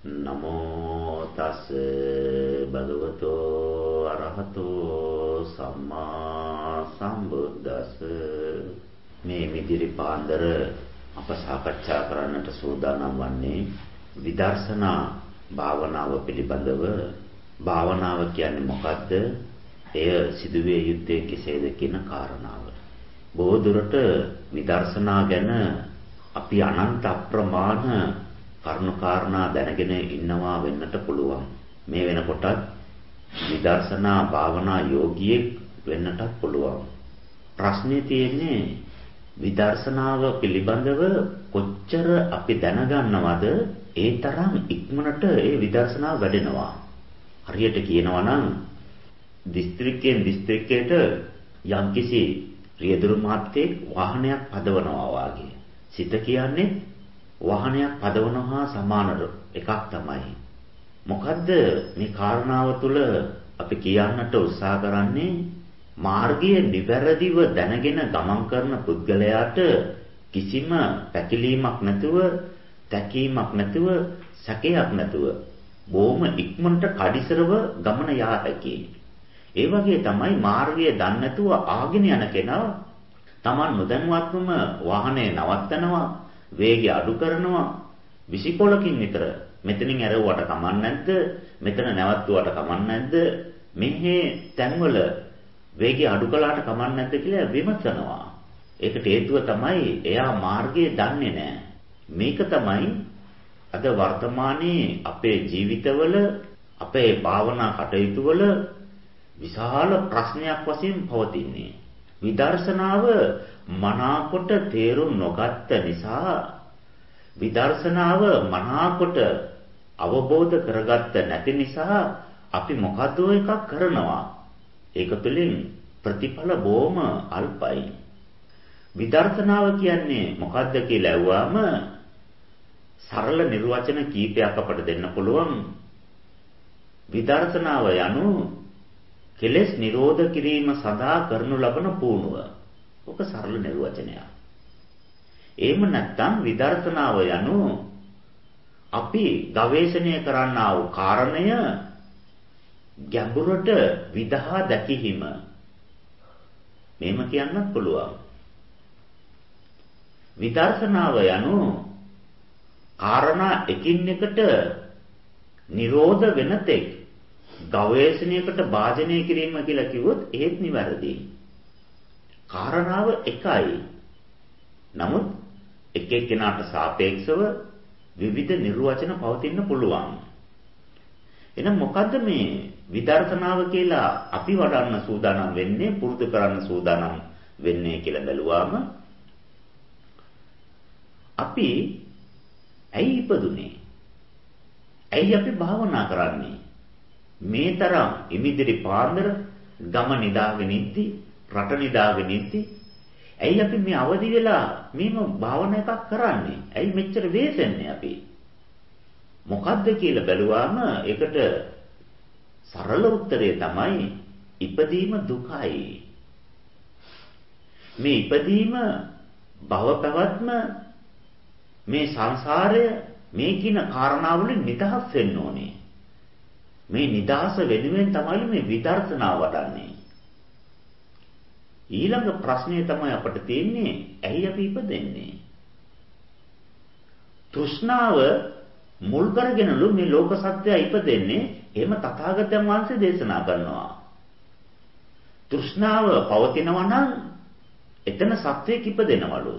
නමෝ තස් භගවතෝ අරහතෝ සම්මා සම්බුද්දස්ස. මේ මිදිරි පාන්දර අප සාකච්ඡා කරන්නට සූදානම් වන්නේ විදර්ශනා භාවනාව පිළිබඳව. භාවනාව කියන්නේ මොකද්ද? එය සිදුවිය යුත්තේ කෙසේද කියන කාරණාව. බොහෝ දුරට විදර්ශනා ගැන අපි අනන්ත අප්‍රමාණ කරුණාකාරණා දැනගෙන ඉන්නවා වෙන්නට පුළුවන්. මේ වෙනකොටත් විදර්ශනා භාවනා යෝගියෙක් වෙන්නටත් පුළුවන්. ප්‍රශ්නේ තියෙන්නේ විදර්ශනාව පිළිබඳව කොච්චර අපි දැනගන්නවද? ඒ තරම් ඉක්මනට ඒ විදර්ශනාව වැඩෙනවා. හරියට කියනවා නම් දිස්ත්‍රික්කයෙන් දිස්ත්‍රික්කයට යම්කිසි රියදුරු මාත්‍යෙක් වාහනයක් පදවනවා වාගේ. සිත කියන්නේ වාහනයක් පදවනවා හා සමාන එකක් තමයි. මොකද්ද මේ කාරණාව තුළ අපි කියන්නට උත්සාහ කරන්නේ? මාර්ගයේ නිවැරදිව දැනගෙන ගමන් කරන පුද්ගලයාට කිසිම පැකිලීමක් නැතුව, තැකීමක් නැතුව, සැකයක් නැතුව බොහොම ඉක්මනට කඩිසරව ගමන යා හැකියි. ඒ වගේ තමයි මාර්ගය දන්නේ නැතුව ආගෙන යන කෙනා Taman නොදැනුවත්වම වාහනේ නවත්තනවා, වේගය අඩු කරනවා. 20 පොලකින් විතර මෙතනින් ඇරෙව්වට කමක් නැද්ද? මෙතන නැවතුවට කමක් නැද්ද? මෙහි තැන්වල වේගය අඩු කළාට කමක් නැද්ද කියලා විමසනවා. ඒකට හේතුව තමයි එයා මාර්ගය දන්නේ නැහැ. මේක තමයි අද වර්තමානයේ අපේ ජීවිතවල, අපේ භාවනා කටයුතු වල විශාල ප්‍රශ්නයක් වශයෙන් පවතින්නේ. විදර්ශනාව මනාකොට තේරුම් නොගත්ත නිසා, විදර්ශනාව මනාකොට අවබෝධ කරගත්ත නැති නිසා අපි මොකද එකක් කරනවා. ඒක තුළින් ප්‍රතිඵල බොහොම අල්පයි. විදර්ශනාව කියන්නේ මොකද්ද කියලා ඇහුවාම සරල නිර්වචන කීපයක් අපට දෙන්න පුළුවන්. විදර්ශනාව යනු කෙලෙස් නිරෝධ කිරීම සඳහා කරනු ලබන පුහුණුව. ඔක සරල නිර්වචනයක්. එහෙම නැත්නම් විදර්ශනාව යනු අපි ගවේෂණය කරන්නා වූ කාරණය ගැඹුරට විදහා දැකීම. මෙහෙම කියන්නත් පුළුවන්. විදර්ශනාව යනු කාරණා එකින් එකට නිරෝධ වෙන තෙක් ගවේෂණයකට භාජනය කිරීම කියලා කිව්වොත් ඒත් නිවැරදි. කාරණාව එකයි. නමුත් එක එක්කෙනාට සාපේක්ෂව විවිධ නිර්වචන පවතින්න පුළුවන්. එහෙනම් මොකද්ද මේ විදර්ශනාව කියලා අපි වඩන්න සූදානම් වෙන්නේ, පුරුදු කරන්න සූදානම් වෙන්නේ කියලා බැලුවාම අපි ඇයි ඉපදුනේ? ඇයි අපි භාවනා කරන්නේ? මේ තරම් ඉමිදිරි පාන්දර ගම නිදාගෙන ඉද්දි, රට නිදාගෙන ඉද්දි ඇයි අපි මේ අවදි වෙලා මේම භාවනා එකක් කරන්නේ? ඇයි මෙච්චර වෙහෙසෙන්නේ අපි? මොකද්ද කියලා බැලුවාම ඒකට සරල උත්තරය තමයි ඉපදීම දුකයි. මේ ඉපදීම, භව පැවැත්ම, මේ සංසාරය, මේ කින කාරණාවලින් නිදහස් වෙන්න ඕනේ. මේ නිදහස වෙනුවෙන් තමයි මේ විදර්ශනාව වඩන්නේ. ඊළඟ ප්‍රශ්නය තමයි අපිට තියෙන්නේ, ඇයි අපි ඉපදෙන්නේ? තෘෂ්ණාව මුල් කරගෙනලු මේ ලෝක සත්‍යය ඉපදෙන්නේ. එහෙම තථාගතයන් වහන්සේ දේශනා කරනවා. තෘෂ්ණාව පවතිනවා නම් එතන සත්‍යයක් ඉපදෙනවලු.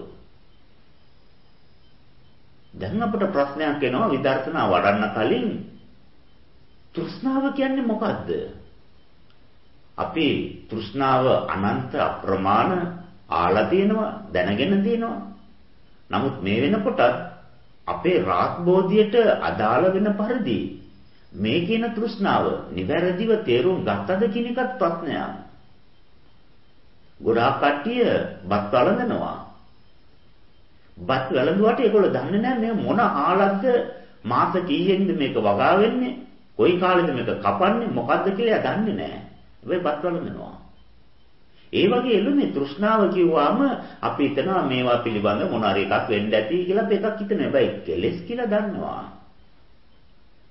දැන් අපිට ප්‍රශ්නයක් එනවා විදර්ශනා වඩන්න කලින් තෘෂ්ණාව කියන්නේ මොකද්ද? අපි තෘෂ්ණාව අනන්ත අප්‍රමාණ ආලා තියෙනවා, දැනගෙන තියෙනවා. නමුත් මේ වෙනකොට අපේ රාග්බෝධියට අදාළ වෙන පරිදි මේ කියන තෘෂ්ණාව නිවැරදිව තේරුම් ගත්තද කියන එකත් ප්‍රශ්නයක්. ගොඩාක් කට්ටිය බත් වළඳනවා. බත් වළඳුවාට ඒගොල්ලෝ දන්නේ නැහැ මේ මොන ආලක්ද, මාස කීයෙන්ද මේක වගා වෙන්නේ, කොයි කාලෙද මේක කපන්නේ, මොකද්ද කියලා දන්නේ නැහැ. හැබැයි බත් වළඳනවා. ඒ වගේ එළුනේ තෘෂ්ණාව කිව්වම අපි හිතනවා මේවා පිළිබඳ මොන හරි එකක් වෙන්න ඇති කියලා අපි එකක් හිතනවා. හැබැයි කෙලෙස් කියලා දන්නවා.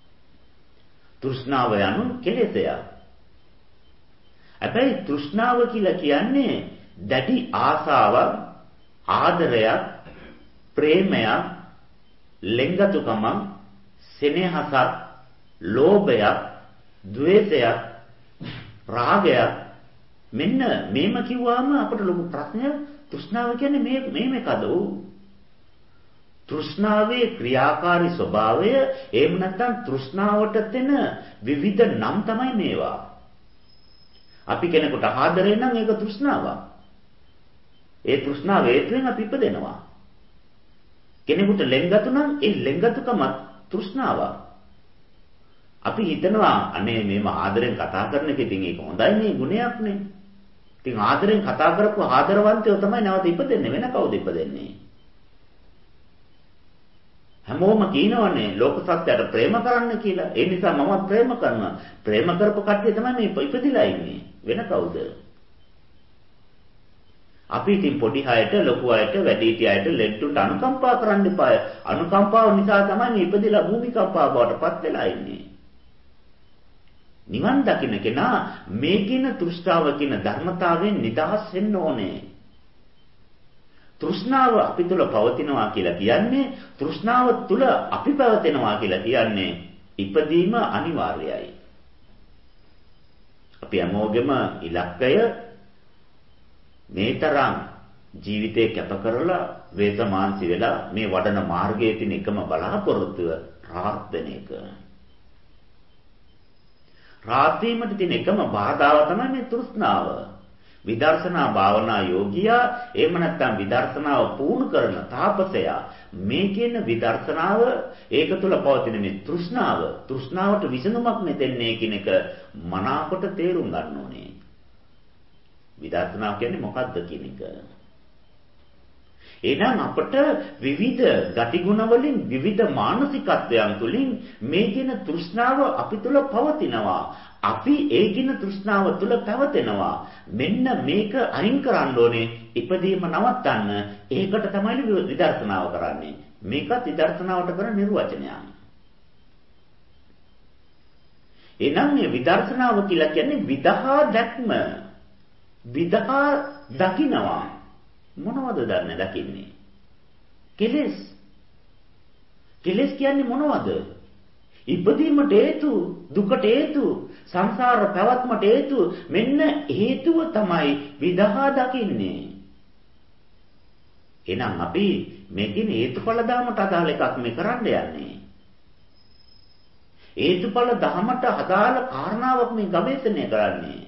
තෘෂ්ණාව යනු කෙලෙසයක්. හැබැයි තෘෂ්ණාව කියලා කියන්නේ දැඩි ආසාවක්, ආදරයක්, ප්‍රේමයක්, ලෙන්ගතුකමක්, සෙනෙහසක්, ලෝභයක්, ද්වේෂයක්, රාගයක් මෙන්න මේම කිව්වම අපට ලොකු ප්‍රශ්නයක් තෘෂ්ණාව කියන්නේ මේ මේකද? තෘෂ්ණාවේ ක්‍රියාකාරී ස්වභාවය එහෙම නැත්නම් තෘෂ්ණාවට දෙන විවිධ නම් තමයි මේවා. අපි කෙනෙකුට ආදරේ නම් ඒක තෘෂ්ණාවක්. ඒ තෘෂ්ණාව හේතුවෙන් අපි ඉපදෙනවා. කෙනෙකුට ලෙන්ගතු නම් ඒ ලෙන්ගතුකම තෘෂ්ණාවක්. අපි හිතනවා අනේ මේම ආදරෙන් කතා කරන එක ඉතින් ඒක හොඳයි නේ ගුණයක් නේ. ඉතින් ආදරෙන් කතා කරපුව ආදරවන්තයෝ තමයි නැවත ඉපදෙන්නේ වෙන කවුද ඉපදෙන්නේ? හැමෝම කියනවනේ ලෝක සත්‍යයට ප්‍රේම කරන්න කියලා. ඒ නිසා මම ප්‍රේම කරනවා. ප්‍රේම කරපු කට්ටිය තමයි මේ ඉපදිලා ඉන්නේ. වෙන කවුද? අපි ඉතින් පොඩි අයට, ලොකු අයට, වැඩිහිටි අයට, ලෙඩ්ඩුන්ට අනුකම්පා කරන්න එපා. අනුකම්පාව නිසා තමයි මේ ඉපදිලා භූමිකම්පාව බවට පත් වෙලා ඉන්නේ. නිවන් දකින්න කෙනා මේ කියන තෘෂ්ණාව කියන ධර්මතාවයෙන් නිදහස් වෙන්න ඕනේ. තෘෂ්ණාව අපි තුල පවතිනවා කියලා කියන්නේ තෘෂ්ණාව තුල අපි පවතිනවා කියලා කියන්නේ ඉපදීම අනිවාර්යයි. අපි හැමෝගෙම ඉලක්කය මේ තරම් ජීවිතේ කැප කරලා වේතමාන්සි වෙලා මේ වඩන මාර්ගයේ තියෙන එකම බලාපොරොත්තුව රාහත් වෙන එක. රාහත් වීමට තියෙන එකම බාධාව තමයි මේ තෘෂ්ණාව. විදර්ශනා භාවනා යෝගියා එහෙම නැත්නම් විදර්ශනාව පුහුණු කරන තාපසයා මේ කියන විදර්ශනාව ඒක තුළ පවතින මේ තෘෂ්ණාවට විසඳුමක් නෙතෙන්නේ කියන එක මනාකොට තේරුම් ගන්න ඕනේ. විදර්ශනාව කියන්නේ මොකක්ද කියන එක. එහෙනම් අපට විවිධ ගතිගුණ වලින් විවිධ මානසිකත්වයන් තුලින් මේ කියන තෘෂ්ණාව අපි තුල පවතිනවා. අපි ඒ කියන තෘෂ්ණාව තුල පැවතෙනවා. මෙන්න මේක අයින් කරන්න ඕනේ. ඉපදීම නවත්තන්න. ඒකට තමයි විදර්ශනාව කරන්නේ. මේකත් විදර්ශනාවට කරන නිර්වචනයක්. එහෙනම් මේ විදර්ශනාව කියලා කියන්නේ විදහා දැක්ම. විදහා දකින්නවා. මොනවද දකින්නේ? කෙලෙස්. කෙලෙස් කියන්නේ මොනවද? ඉපදීමට හේතු, දුකට හේතු, සංසාර පැවැත්මට හේතු මෙන්න හේතුව තමයි විදහා දකින්නේ. එහෙනම් අපි මේකේ හේතුඵල ධර්මයට අදාළ එකක් මේ කරන්න යන්නේ. හේතුඵල ධර්මයට අදාළ කාරණාවක් මේ ගවේෂණය කරන්නේ.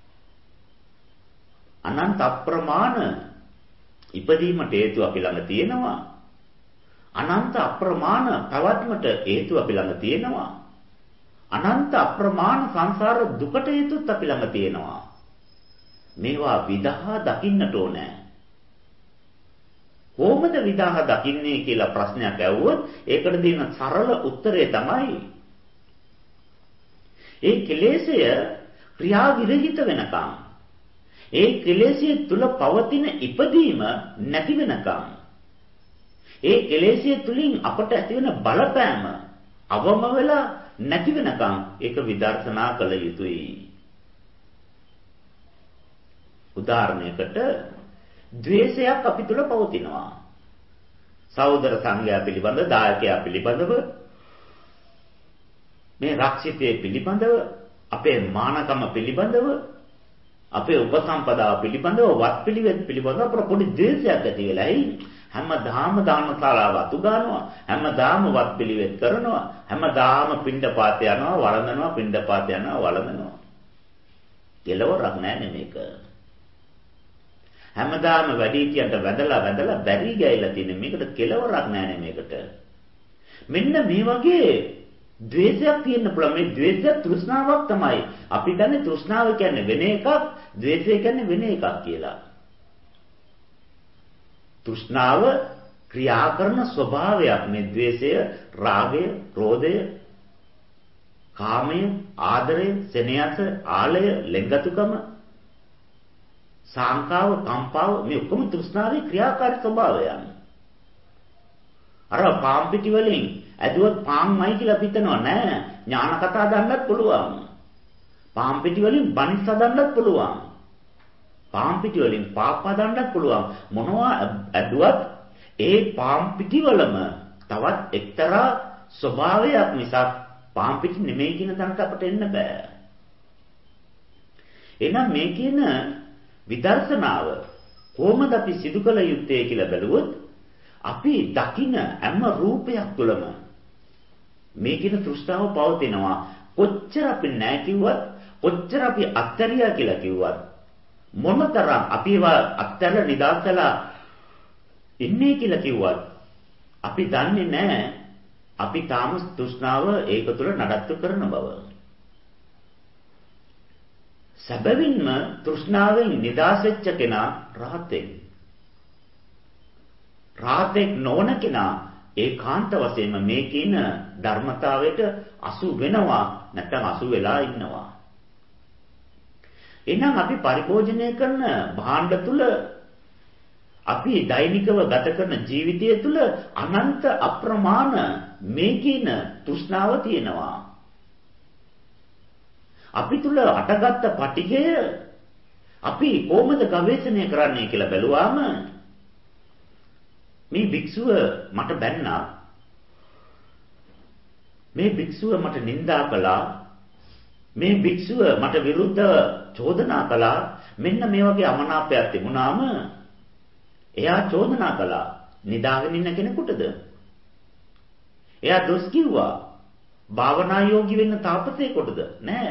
අනන්ත අප්‍රමාණ ඉපදීමට හේතු අපි ළඟ තියෙනවා. අනන්ත අප්‍රමාණ පැවැත්මට හේතු අපි ළඟ තියෙනවා. අනන්ත අප්‍රමාණ සංසාර දුකට හේතුත් අපි ළඟ තියෙනවා. මේවා විදහා දකින්නට ඕනේ. කොහොමද විදහා දකින්නේ කියලා ප්‍රශ්නයක් ඇහුවොත් ඒකට දෙන සරල උත්තරය තමයි ඒ කෙලෙසය ක්‍රියා විරහිත වෙනකම් ඒ කෙලෙසිය තුල පවතින ඉපදීම නැති වෙනකම් ඒ කෙලෙසිය තුලින් අපට ඇතිවන බලපෑම අවම වෙලා නැති වෙනකම් ඒක විදර්ශනා කළ යුතුයි. උදාහරණයකට ද්වේෂයක් අපි තුල පවතිනවා. සහෝදර සංඝයා පිළිබඳ, දායකයා පිළිබඳව, මේ රක්ෂිතයේ පිළිබඳව, අපේ මානකම පිළිබඳව, අපේ උපසම්පදාව පිළිබඳව, වත් පිළිවෙත් පිළිබඳව අපට පොඩි ද්වේෂයක් ඇති වෙලායි. හැමදාම දානශාලාව අතු ගන්නවා, හැමදාම වත් පිළිවෙත් කරනවා, හැමදාම පිණ්ඩපාත යනවා, වළඳනවා, පිණ්ඩපාත යනවා, වළඳනවා. කෙලවරක් නැහැ මේක. හැමදාම වැඩිහිටියන්ට වැදලා බැරි ගෑයිලා තියෙන මේකට කෙලවරක් නැහැ මේකට. මෙන්න මේ වගේ ද්වේෂයක් තියෙන්න පුළුවන්. මේ ද්වේෂය තෘෂ්ණාවක් තමයි. අපි දන්නේ තෘෂ්ණාව කියන්නේ වෙන එකක්, ද්වේෂය කියන්නේ වෙන එකක් කියලා. තෘෂ්ණාව ක්‍රියා කරන ස්වභාවයක්. මේ ද්වේෂය, රාගය, ක්‍රෝධය, කාමය, ආදරය, සෙනෙහස, ආලය, ලෙන්ගතුකම, සංකාව, කම්පාව මේ ඔක්කොම තෘෂ්ණාවේ ක්‍රියාකාරී ස්වභාවයන්. අර පාම්පිටි වලින් ඇදුවත් පාම්මයි කියලා හිතනවා නෑ. ඥාන කතා දන්නත් පුළුවන්. පාම් පිටි වලින් බනිස් හදන්නත් පුළුවන්. පාම් පිටි වලින් පාප් හදන්නත් පුළුවන්. මොනවා ඇදුවත් ඒ පාම් පිටි වලම තවත් එක්තරා ස්වභාවයක් මිසක් පාම් පිටි නෙමෙයි කියන තැනට අපට එන්න බෑ. එහෙනම් මේ කියන විදර්ශනාව කොහොමද අපි සිදු කළ යුත්තේ කියලා බැලුවොත් අපි දකින හැම රූපයක් තුළම මේ කියන තෘෂ්ණාව පවතිනවා. කොච්චර අපි නැහැ කිව්වත්, කොච්චර අපි අත්තරියා කියලා කිව්වත්, මොනතරම් අපි ඒවා අත්තර නිදාසලා ඉන්නේ කියලා කිව්වත් අපි දන්නේ නැහැ අපි තාම තෘෂ්ණාව ඒක තුළ නඩත්තු කරන බව. සැබවින්ම තෘෂ්ණාවෙන් නිදහස් වෙච්ච කෙනා රහතෙක්. රහතෙක් නොවන කෙනා ඒකාන්ත වශයෙන්ම මේ කියන ධර්මතාවයට අසු වෙනවා, නැත්නම් අසු වෙලා ඉන්නවා. එහෙනම් අපි පරිභෝජනය කරන භාණ්ඩ තුල අපි දෛනිකව ගත කරන ජීවිතය තුළ අනන්ත අප්‍රමාණ මේ කියන තෘෂ්ණාව තියෙනවා. අපි තුල අටගත්ත පටිඝය අපි කොහොමද ගවේෂණය කරන්නේ කියලා බැලුවාම මේ භික්ෂුව මට බැන්නා. මේ භික්ෂුව මට නිඳා කළා. මේ භික්ෂුව මට විරුද්ධව චෝදනා කළා. මෙන්න මේ වගේ අමනාපයක් තිබුණාම එයා චෝදනා කළා. නිදාගෙන ඉන්න කෙනෙකුටද? එයා දොස් කිව්වා. භාවනා යෝගී වෙන්න තාපසයෙකුටද? නෑ.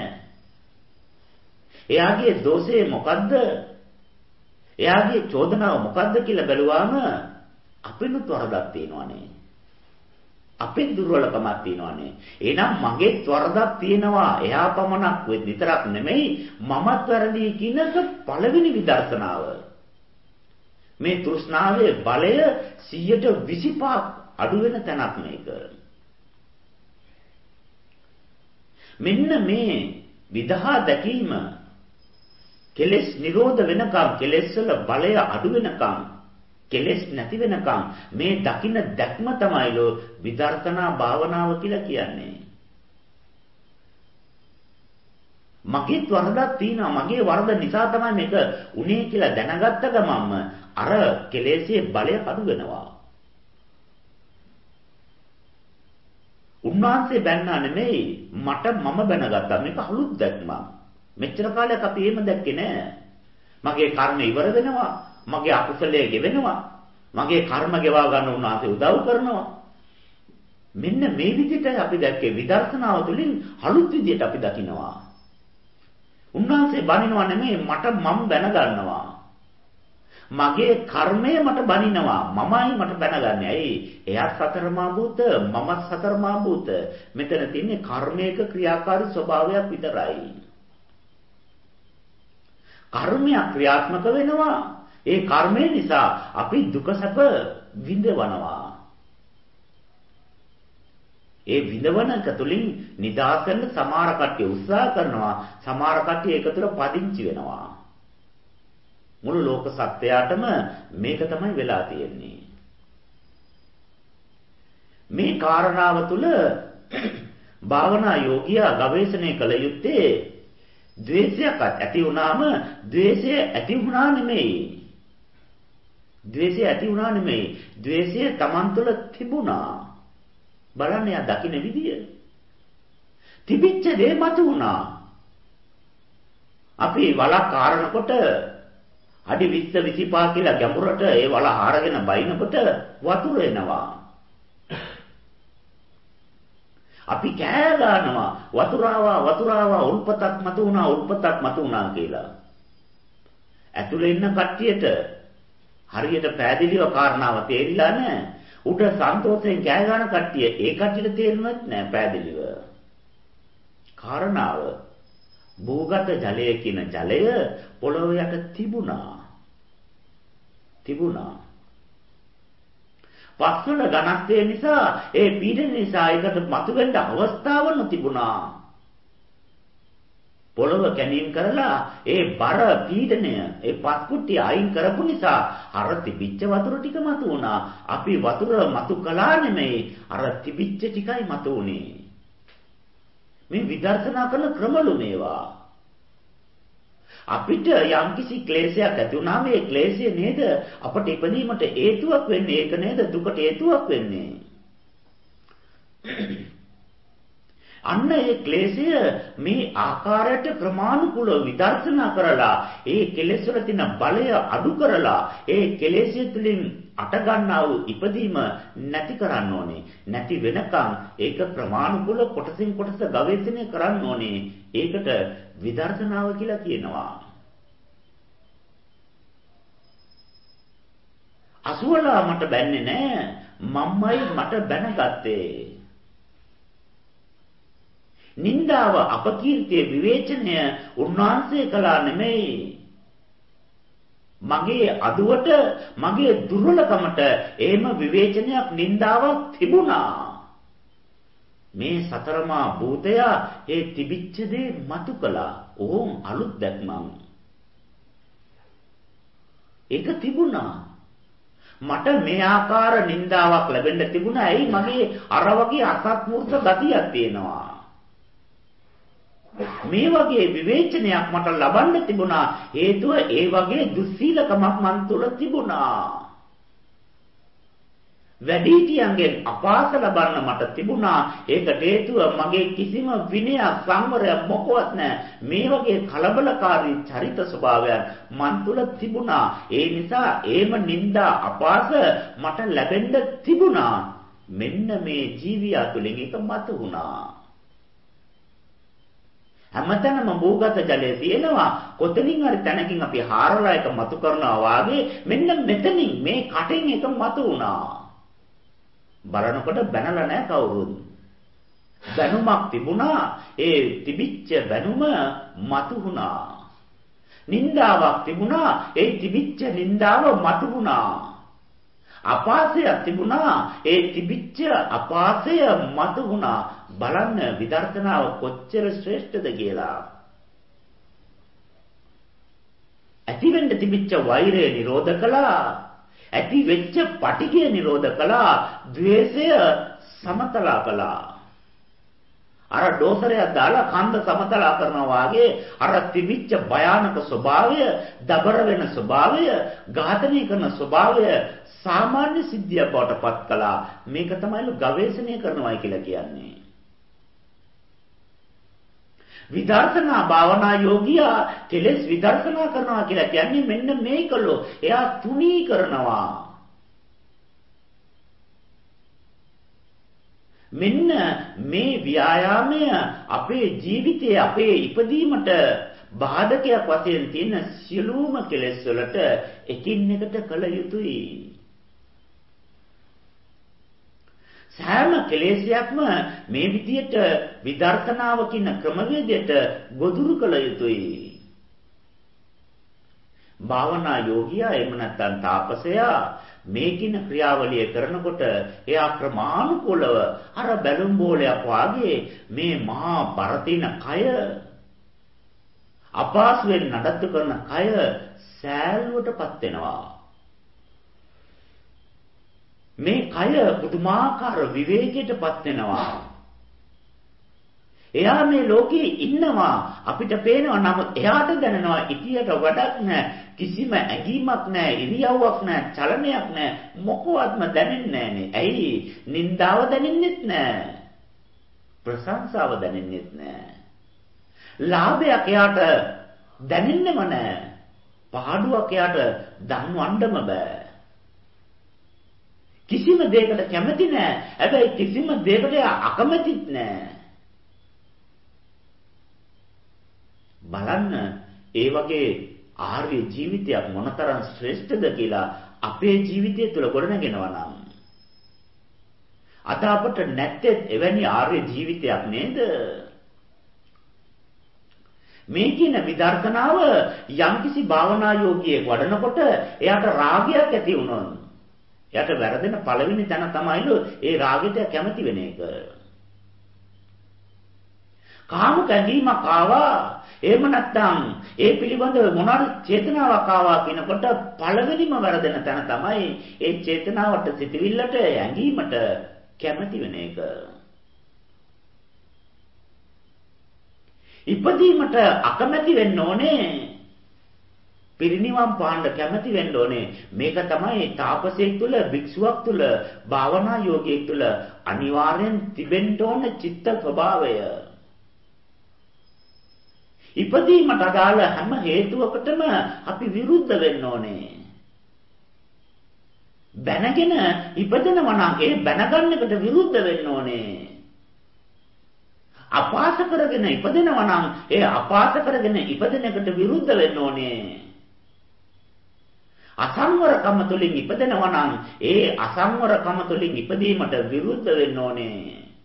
එයාගේ දෝෂය මොකද්ද? එයාගේ චෝදනාව මොකද්ද කියලා බැලුවාම අපෙනුත් වරදක් තියෙනවානේ. අපේ දුර්වලකමක් තියෙනවානේ. එහෙනම් මගේ වරදක් තියෙනවා. එයා පමණක් විතරක් නෙමෙයි මමත් වැරදි කියනක පළවෙනි විදර්ශනාව. මේ තෘෂ්ණාවේ බලය 125ක් අඩු වෙන තැනක් මේක. මෙන්න මේ විදහා දැකීම කෙලෙස් නිරෝධ වෙනකම්, කෙලෙස් වල බලය අඩු වෙනකම්, කෙලෙස් නැති වෙනකම් මේ දකින්න දැක්ම තමයිලෝ විදර්ශනා භාවනාව කියලා කියන්නේ. මගේත් වරදක් තියෙනවා. මගේ වරද නිසා තමයි මේක උනේ කියලා දැනගත්ත ගමන්ම අර කෙලෙස්යේ බලය අඩු වෙනවා. උන්වහන්සේ බැන්නා නෙමෙයි මම බැනගත්තා. මේක අලුත් දැක්මක්. මෙච්චර කාලයක් අපි එහෙම දැක්කේ නෑ. මගේ කර්ම ඉවර වෙනවා. මගේ අකුසලයේ ගෙවෙනවා. මගේ කර්ම ගෙවා ගන්න උන්වහන්සේ උදව් කරනවා. මෙන්න මේ විදිහට අපි දැක්කේ විදර්ශනාව තුළින් අලුත් විදිහට අපි දකිනවා. උන්වහන්සේ බනිනවා නෙමෙයි මම බැන ගන්නවා. මගේ කර්මය මට බනිනවා. මමයි මට බැනගන්නේ. ඇයි? එයා සතරමා භූත, මමත් සතරමා භූත. මෙතන තියෙන්නේ කර්මයක ක්‍රියාකාරී ස්වභාවයක් විතරයි. කර්මයක් ක්‍රියාත්මක වෙනවා. ඒ කර්මය නිසා අපි දුක සැප විඳවනවා. ඒ විඳවනක තුලින් නිදහස් වෙන්න සමහර කට්ටිය උත්සාහ කරනවා. සමහර කට්ටිය ඒක තුළ පදිංචි වෙනවා. මුළු ලෝක සත්‍යයටම මේක තමයි වෙලා තියෙන්නේ. මේ කාරණාව තුළ භාවනා යෝගියා ගවේෂණය කළ යුත්තේ ද්වේෂයක් ඇති වුණාම ද්වේෂය ඇති වුණා නෙමෙයි. ද්වේෂය ඇති වුණා නෙමෙයි. ද්වේෂය Taman තුළ තිබුණා. බලන්න යා දකින්න විදිය. තිබිච්ච දේ මත වුණා. අපි වලක් ආරනකොට අඩි 20 25 කියලා ගැඹුරට ඒ වල ආරගෙන බයිනකොට වතුර එනවා. අපි කෑ ගන්නවා වතුරාවා උල්පතක් මත වුණා කියලා. ඇතුලේ ඉන්න කට්ටියට හරියට පැහැදිලිව කාරණාව තේරිලා නැහැ. උඩ සන්තෝෂයෙන් කෑ ගන්න කට්ටිය ඒ කට්ටියට තේරුණත් නැහැ පැහැදිලිව. කාරණාව භූගත ජලය කියන ජලය පොළොව යට තිබුණා. පස්වල ඝනත්වය නිසා ඒ පීඩන නිසා ඒකට මතුවෙන්න අවස්ථාවක් නොතිබුණා. පොළව කැණීම් කරලා ඒ බර පීඩනය ඒ පත්කුට්ටිය අයින් කරපු නිසා අර තිබිච්ච වතුර ටික මතු වුණා. අපි වතුර මතු කළා නෙමෙයි අර තිබිච්ච ටිකයි මතු වුණේ. මේ විදර්ශනා කරන ක්‍රමලු මේවා. අපිට යම්කිසි ක්ලේශයක් ඇති වුණාම ඒ ක්ලේශය නේද අපට ඉපදීමට හේතුවක් වෙන්නේ. ඒක නේද දුකට හේතුවක් වෙන්නේ. අන්න ඒ ක්ලේශය මේ ආකාරයට ක්‍රමානුකූලව විදර්ශනා කරලා ඒ කෙලෙස් වල තියෙන බලය අඩු කරලා ඒ කෙලෙස්ය තුළින් අට ගන්නා වූ ඉපදීම නැති කරන්න ඕනේ. නැති වෙනකන් ඒක ක්‍රමානුකූල කොටසින් කොටස ගවේෂණය කරන්න ඕනේ. ඒකට විදර්ශනාව කියලා කියනවා. අසුවලා මට බැන්නේ නැහැ. මම්මයි මට බැනගත්තේ. නින්දාව අපකීර්තිය විවේචනය උන්වහන්සේ කළා නෙමෙයි. මගේ අදුවට මගේ දුර්වලකමට එහෙම විවේචනයක් නින්දාවක් තිබුණා. මේ සතරමා භූතය ඒ තිබිච්ච දේ මතු කළා. ඕම් අලුත් දැක්මක්. ඒක තිබුණා. මට මේ ආකාර නින්දාවක් ලැබෙන්න තිබුණා. ඇයි මගේ අර වගේ අසත්මූර්ත ගතියක් තියෙනවා. මේ වගේ විවේචනයක් මට ලබන්න තිබුණා. හේතුව ඒ වගේ දුස්සීලකමක් මන් තුළ තිබුණා. වැඩිහිටියන්ගෙන් අපහාස ලබන්න මට තිබුණා. ඒකට හේතුව මගේ කිසිම විනයක් සංවරයක් මොකවත් නැහැ. මේ වගේ කලබලකාරී චරිත ස්වභාවයන් මන් තුළ තිබුණා. ඒ නිසා ඒම නිന്ദා අපහාස මට ලැබෙන්න තිබුණා. මෙන්න මේ ජීවියා තුළින් ඒක මතු වුණා. හැමතැනම භූගත ජලය තියෙනවා. කොතනින් හරි තැනකින් අපි හාරලා එක මතු කරනවා වාගේ මෙන්න මෙතනින් මේ කටෙන් එක මතු වුණා. බලනකොට බැනලා නැහැ කවුරුත්. බැනුමක් තිබුණා. ඒ තිබිච්ච බැනුම මතු වුණා. නින්දාවක් තිබුණා. ඒ තිබිච්ච නින්දාව මතු වුණා. අපාසයක් තිබුණා. ඒ තිබිච්ච අපාසය මතු වුණා. බලන්න විදර්ශනාව කොච්චර ශ්‍රේෂ්ඨද කියලා. ඇති වෙන්න තිබිච්ච වෛරය නිරෝධ කළා. ඇති වෙච්ච පටිඝය නිරෝධ කළා. ද්වේෂය සමතලා කළා. අර ඩෝසරය දාලා කන්ද සමතලා කරනවා වාගේ අර තිබිච්ච භයානක ස්වභාවය, දබර වෙන ස්වභාවය, ඝාතනය කරන ස්වභාවය සාමාන්‍ය සිද්ධියක් බවට පත් කළා. මේක තමයි ගවේෂණය කරනවායි කියලා කියන්නේ. විදර්ශනා භාවනා යෝගියා කෙලෙස් විදර්ශනා කරනවා කියලා කියන්නේ මෙන්න මේකලෝ. එයා තුනී කරනවා. මෙන්න මේ ව්‍යායාමය අපේ ජීවිතයේ අපේ ඉපදීමට බාධකයක් වශයෙන් තියෙන සියලුම කෙලෙස් වලට එකින් එකට කළ යුතුයි. සෑම කෙලෙසයක්ම මේ විදියට විදර්ශනාව කියන ක්‍රමවේදයට ගොදුරු කළ යුතුයි. භාවනා යෝගියා එහෙම නැත්නම් තාපසයා මේකින ක්‍රියාවලිය කරනකොට එයා ක්‍රමානුකූලව අර බැලුම් බෝලයක් වාගේ මේ මහා බරතින කය අපහසුවෙන් නඩත්තු කරන කය සෑල්ලුවටපත් වෙනවා. මේ කය පුදුමාකාර විවේකයටපත් වෙනවා. එයා මේ ලෝකේ ඉන්නවා අපිට පේනවා. නමුත් එයාට දැනෙනවා ඉතියට වැඩක් නැහැ. කිසිම ඇඟීමක් නැහැ, ඉරියව්වක් නැහැ, චලනයක් නැහැ. මොකවත්ම දැනෙන්නේ නැහනේ. ඇයි? නින්දාව දැනෙන්නෙත් නැහැ. ප්‍රශංසාව දැනෙන්නෙත් නැහැ. ලාභයක් එයාට දැනෙන්නෙම නැහැ. පාඩුවක් එයාට දන්වන්නම බෑ. කිසිම දෙයකට කැමති නැහැ. හැබැයි කිසිම දෙයකට අකමැතිත් නැහැ. බලන්න ඒ වගේ ආර්ය ජීවිතයක් මොනතරම් ශ්‍රේෂ්ඨද කියලා අපේ ජීවිතය තුළ ගොඩනගෙනවා නම් අද අපට නැත්තේ එවැනි ආර්ය ජීවිතයක් නේද? මේ කියන විදර්ශනාව යම්කිසි භාවනා යෝගියෙක් වඩනකොට එයාට රාගයක් ඇති වුණොත් එයාට වැරදෙන පළවෙනි තැන තමයිලු ඒ රාගයට කැමති වෙන එක. කාම කැඳීමක් ආවා. එහෙම නැත්නම් ඒ පිළිබඳව මොනවාරි චේතනාවක් ආවා කියනකොට පළවෙනිම වරදෙන තැන තමයි ඒ චේතනාවට සිතවිල්ලට ඇඟීමට කැමැති වෙන එක. ඉපදීමට අකමැති වෙන්න ඕනේ. පිරිනිවන් පාන්න කැමැති වෙන්න ඕනේ. මේක තමයි තාපසයෙක් තුළ, භික්ෂුවක් තුළ, භාවනා යෝගියෙක් තුළ අනිවාර්යෙන් තිබෙන්න ඕන චිත්ත ස්වභාවය. ඉපදීමට අදාළ හැම හේතුවකටම අපි විරුද්ධ වෙන්න ඕනේ. බැනගෙන ඉපදෙනවා නම් ඒ බැනගන්න එකට විරුද්ධ වෙන්න ඕනේ. අපාස කරගෙන ඉපදෙනවා නම් ඒ අපාස කරගෙන ඉපදෙන එකට විරුද්ධ වෙන්න ඕනේ. අසංවරකම තුලින් ඉපදෙනවා නම් ඒ අසංවරකම තුලින් ඉපදීමට විරුද්ධ වෙන්න ඕනේ.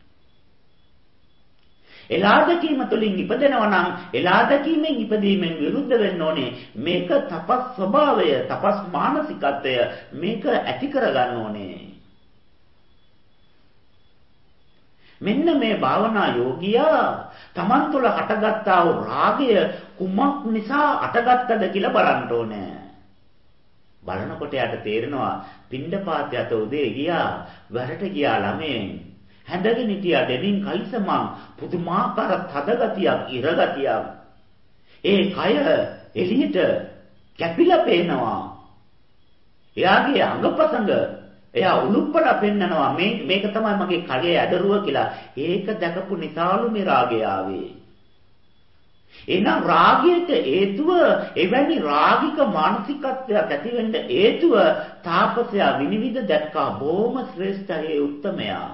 එලාදකීම තුලින් ඉපදෙනවා නම් එලාදකීමෙන් ඉපදීමෙන් විරුද්ධ වෙන්න ඕනේ. මේක තපස් ස්වභාවය, තපස් මානසිකත්වය මේක ඇති කරගන්න ඕනේ. මෙන්න මේ භාවනා යෝගියා තමන් තුළ හටගත්තා වූ රාගය කුමක් නිසා හටගත්තද කියලා බලන්න ඕනේ. බලනකොට යට තේරෙනවා පිණ්ඩපාත යත උදේ ගියා, වැරට ගියා ළමෙන්. හැඳගෙන හිටියා දෙමින් කලිසමක්, පුදුමාකාර තදගතියක්, ඉරගතියක්. ඒ කය එළියට කැපිලා පේනවා. එයාගේ අංගපසංග එයා උලුප්පලා පෙන්නනවා මේක තමයි මගේ කයේ ඇදරුව කියලා. ඒක දැකපු නිසාලු මේ රාගය ආවේ. එහෙනම් රාගයට හේතුව එවැනි රාගික මානසිකත්වයක් ඇති වෙන්න හේතුව තාපසයා විනිවිද දැක්කා බොහොම ශ්‍රේෂ්ඨයේ උත්තමයා.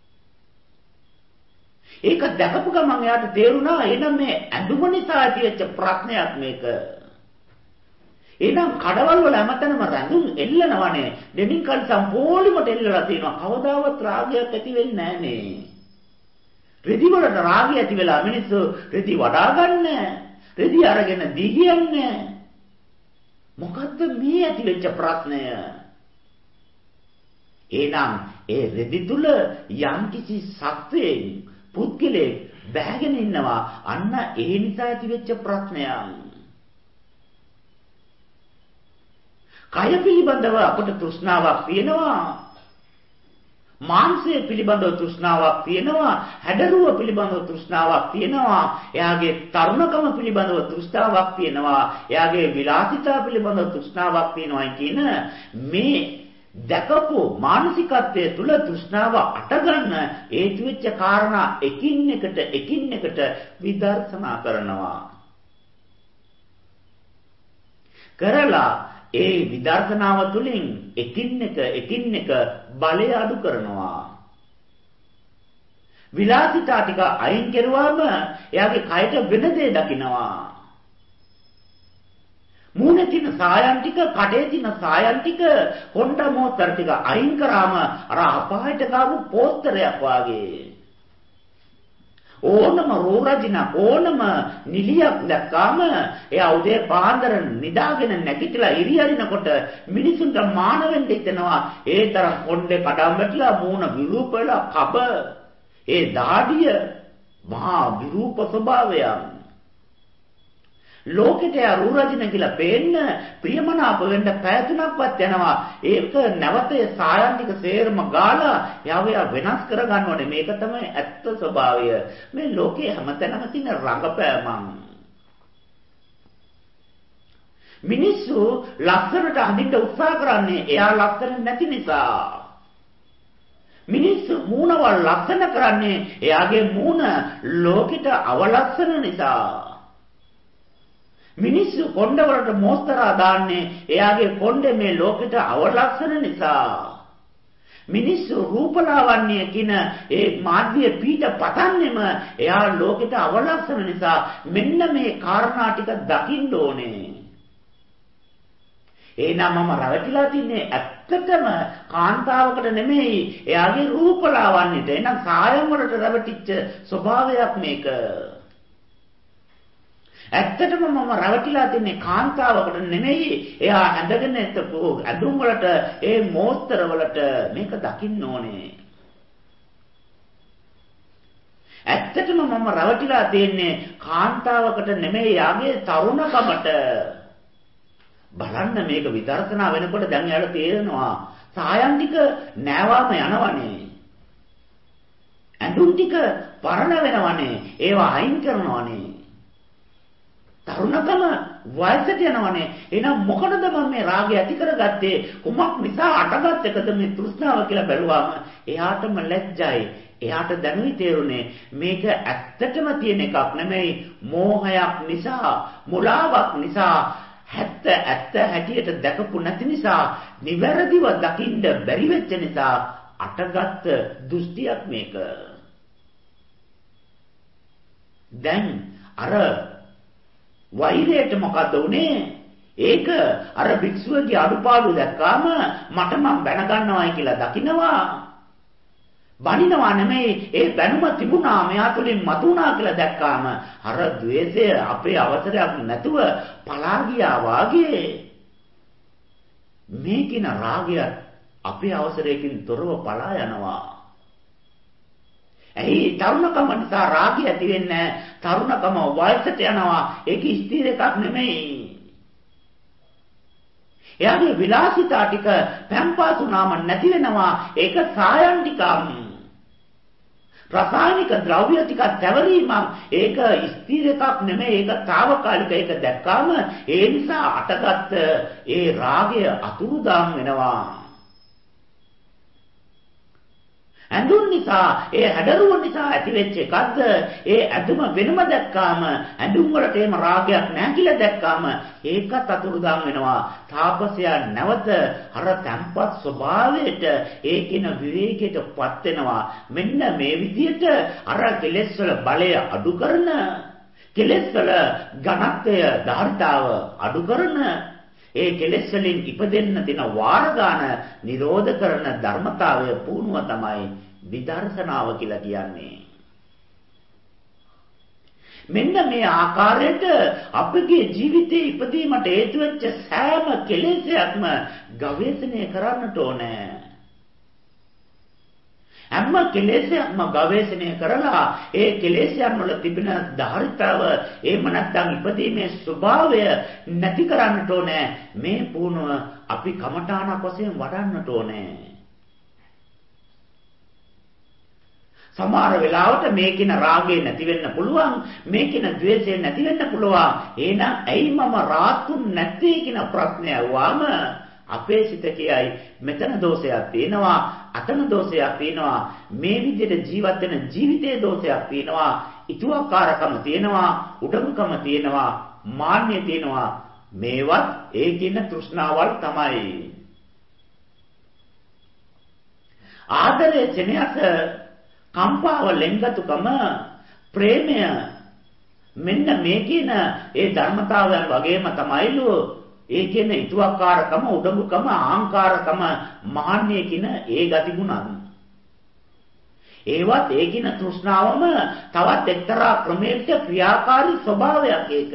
ඒක දැකපු ගමන් එයාට තේරුණා එහෙනම් මේ ඇඳුම නිසා ඇතිවෙච්ච ප්‍රශ්නයක් මේක. එහෙනම් කඩවල් වල හැමතැනම රැඳුම් එල්ලනවනේ. දෙමින් කල් සම්පූර්ණයෙන්ම එල්ලලා තියෙනවා. කවදාවත් රාගයක් ඇති වෙන්නේ නැහනේ. රෙදි වලට රාගය ඇති වෙලා මිනිස්සු රෙදි වඩා ගන්න. රෙදි අරගෙන දී කියන්නේ. මොකද්ද මේ ඇති වෙච්ච ප්‍රශ්නය? එහෙනම් ඒ රෙදි තුල යම්කිසි සත්වයෙන් පුද්ගලෙක් බැහැගෙන ඉන්නවා. අන්න ඒ නිසා ඇති වෙච්ච ප්‍රශ්නයක්. කය පිළිබඳව අපට තෘෂ්ණාවක් තියෙනවා. මාංශය පිළිබඳව තෘෂ්ණාවක් තියෙනවා. හැඩරුව පිළිබඳව තෘෂ්ණාවක් තියෙනවා. එයාගේ තරුණකම පිළිබඳව තෘෂ්ණාවක් තියෙනවා. එයාගේ විලාසිතා පිළිබඳව තෘෂ්ණාවක් තියෙනවා කියන මේ දැකපු මානසිකත්වයේ තුල තෘෂ්ණාව අටගන්න හේතු වෙච්ච කාරණා එකින් එකට විදර්ශනා කරනවා. කරලා ඒ විදර්ශනාව තුළින් එකින් එක බලය අඩු කරනවා. විලාසිතා ටික අයින් කරුවාම එයාගේ කයට වෙන දේ දකින්නවා. මූණේ තියෙන සායන් ටික, කඩේ තියෙන සායන් ටික, හොණ්ඩ මෝතර ටික අයින් කරාම අර අපායට ගාපු පෝස්තරයක් වාගේ. ඕනම රෝරජින ඕනම නිලියක් දැක්කාම එයා උදේ පාන්දර නිදාගෙන නැගිටලා ඉරියරිනකොට මිනිසුන්ට මාන වෙන්න හිතෙනවා. ඒ තරම් කොණ්ඩේ කඩම් වැටිලා මූණ විරූප වෙලා කබ ඒ දාඩිය මහා විරූප ස්වභාවයක්. ලෝකෙට රූරජින කියලා පේන්න ප්‍රියමනාප වෙන්න පැය 3ක්වත් යනවා. ඒක නැවතේ සායන් ටික සේරම ගාලා යවයා වෙනස් කරගන්න ඕනේ. මේක තමයි ඇත්ත ස්වභාවය. මේ ලෝකේ හැමතැනම තියෙන රඟපෑමක්. මිනිස්සු ලස්සනට අඳින්න උත්සාහ කරන්නේ එයා ලස්සන නැති නිසා. මිනිස්සු මූණවල් ලස්සන කරන්නේ එයාගේ මූණ ලෝකෙට අවලස්සන නිසා. මිනිස්සු කොණ්ඩවලට මෝස්තරා දාන්නේ එයාගේ කොණ්ඩේ මේ ලෝකෙට අවලස්සන නිසා. මිනිස්සු රූපලාවන්‍ය කියන ඒ මාධ්‍ය පීඩ පතන්නෙම එයා ලෝකෙට අවලස්සන නිසා. මෙන්න මේ කාරණා ටික දකින්න ඕනේ. එහෙනම් මම රැවටිලා තින්නේ ඇත්තටම කාන්තාවකට නෙමෙයි එයාගේ රූපලාවන්‍යට. එහෙනම් සායම් වලට රැවටිච්ච ස්වභාවයක් මේක. ඇත්තටම මම රැවටිලා තින්නේ කාන්තාවකට නෙමෙයි එයා ඇඳගෙන ඉතපු ඇඳුම් වලට ඒ මෝස්තර වලට. මේක දකින්න ඕනේ. ඇත්තටම මම රැවටිලා තියෙන්නේ කාන්තාවකට නෙමෙයි යාගේ තරුණකමට. බලන්න මේක විදර්ශනා වෙනකොට දැන් යාට තේරෙනවා සායන් ටික නෑවාම යනවනේ. ඇඳුම් ටික පරණ වෙනවනේ. ඒවා අයින් කරනවනේ. තරුණකම වයසට යනවනේ. එහෙනම් මොකටද මම මේ රාගය ඇති කරගත්තේ? කුමක් නිසා අටගත් එකද මේ තෘෂ්ණාව කියලා බැලුවාම එයාටම ලැජ්ජයි. එයාට දැනුයි තේරුනේ මේක ඇත්තටම තියෙන එකක් නෙමෙයි, මෝහයක් නිසා, මුලාවක් නිසා, ඇත්ත හැටියට දැකපු නැති නිසා, නිවැරදිව දකින්න බැරි වෙච්ච නිසා අටගත් දෘෂ්ටියක් මේක. දැන් අර වෛරයට මොකද උනේ? ඒක අර භික්ෂුවගේ අඩුපාඩු දැක්කාම මට මම බැන ගන්නවායි කියලා දකිනවා. බනිනවා නෙමෙයි, ඒ බැනුම තිබුණා මෙයා තුලින් මතුණා කියලා දැක්කාම අර द्वේෂය අපේ අවසරයක් නැතුව පලා ගියා වාගේ. මේකින රාගය අපේ අවසරයකින් තොරව පලා යනවා. ඇයි තරුණකම නිසා රාගය ඇති වෙන්නේ? තරුණකම වයසට යනවා. ඒක ස්ථිර එකක් නෙමෙයි. එයාගේ විලාසිතා ටික පැම්පාසුනාම නැති වෙනවා. ඒක සායන් ටිකක්. රසායනික ද්‍රව්‍ය ටිකක් තැවරීමක්. ඒක ස්ථිර එකක් නෙමෙයි. ඒක తాවකාලික. ඒක දැක්කාම ඒ නිසා අටගත් ඒ රාගය අතුරුදාම් වෙනවා. ඇඳුම් නිසා, ඒ හැඩරුව නිසා ඇතිවෙච්ච එකක්ද? ඒ ඇඳුම වෙනම දැක්කාම ඇඳුම් වලට එහෙම රාගයක් නැහැ කියලා දැක්කාම ඒකත් අතුරුදාම් වෙනවා. තාපසයා නැවත අර තැම්පත් ස්වභාවයට ඒකින විවේකයටපත් වෙනවා. මෙන්න මේ විදිහට අර කෙලෙස් වල බලය අඩු කරන, කෙලෙස් වල ඝනත්වය, ධාරිතාව අඩු කරන, ඒ කෙලෙස් වලින් ඉපදෙන්න තියෙන වාර ගන්න නිරෝධ කරන ධර්මතාවය පුණුව තමයි විදර්ශනාව කියලා කියන්නේ. මෙන්න මේ ආකාරයට අපගේ ජීවිතයේ ඉපදීමට හේතු වෙච්ච සෑම කෙලෙසයක්ම ගවේෂණය කරන්නට ඕනේ. හැම කෙලෙසයක්ම ගවේෂණය කරලා ඒ කෙලෙසයන් වල තිබෙන ධාරිතාව, එහෙම නැත්නම් ඉපදීමේ ස්වභාවය නැති කරන්නට ඕනේ. මේ පුණුව අපි කමඨාණක් වශයෙන් වඩන්නට ඕනේ. සමහර වෙලාවට මේකින රාගය නැති වෙන්න පුළුවන්, මේකින ද්වේෂය නැති වෙන්න පුළුවන්. එහෙනම් ඇයි මම රාත්තුන් නැත්තේ කියන ප්‍රශ්නය වුවාම අපේ සිත කියයි මෙතන දෝෂයක් තියෙනවා, අතන දෝෂයක් තියෙනවා, මේ විදිහට ජීවත් වෙන ජීවිතයේ දෝෂයක් තියෙනවා, ඉතුවක්කාරකම තියෙනවා, උඩඟුකම තියෙනවා, මාන්නය තියෙනවා. මේවත් ඒ කියන තෘෂ්ණාවල් තමයි. ආදරය, සෙනෙහස, කම්පාව, ලෙන්ගතුකම, ප්‍රේමය, මෙන්න මේ කියන ඒ ධර්මතාවයන් වගේම තමයිලු ඒ කියන ඊතුවක්කාරකම, උඩඟුකම, ආහංකාරකම, මාන්නය කියන ඒ ගතිගුණන්. ඒවත් ඒ කියන තෘෂ්ණාවම තවත් එක්තරා ක්‍රමයකට ක්‍රියාකාරී ස්වභාවයක් ඒක.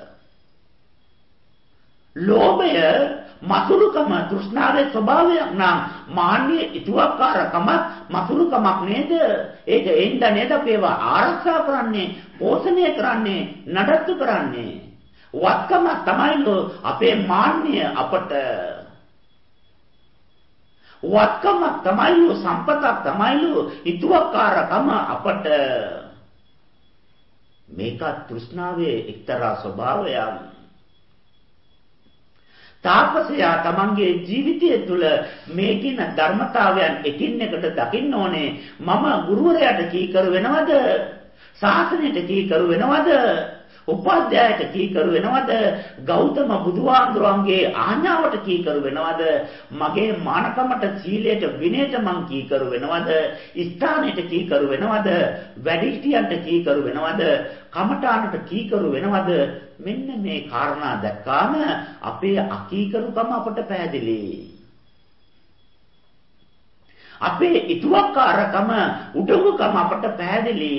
ලෝභය, මසුරුකම තෘෂ්ණාවේ ස්වභාවයක් නම් මාන්නය, ඊතුවක්කාරකම මසුරුකමක් නේද? ඒක එන්න නේද අපේව ආරක්ෂා කරන්නේ, පෝෂණය කරන්නේ, නඩත්තු කරන්නේ. වත්කම තමයි අපේ මාන්නය අපට. වත්කම තමයි සම්පතක් තමයි ඊතුවක්කාරකම අපට. මේක තෘෂ්ණාවේ එක්තරා ස්වභාවයක්. තාපසයා තමන්ගේ ජීවිතය තුළ මේකින ධර්මතාවයන් එකින් එකට දකින්න ඕනේ. මම ගුරුවරයාට කීකරු වෙනවද? ශාසනයට කීකරු වෙනවද? උපාධ්‍යායට කීකරු වෙනවද? ගෞතම බුදුහාඳුරන්ගේ ආඥාවට කීකරු වෙනවද? මගේ මානකමට, සීලයට, විනයට මං කීකරු වෙනවද? ස්ථානයට කීකරු වෙනවද? වැඩිහිටියන්ට කීකරු වෙනවද? කමඨානට කීකරු වෙනවද? මෙන්න මේ කාරණා දැක්කාම අපේ අකීකරුකම අපට පැහැදිලි. අපේ ඊතුවක්කාරකම, උඩඟුකම අපට පැහැදිලි.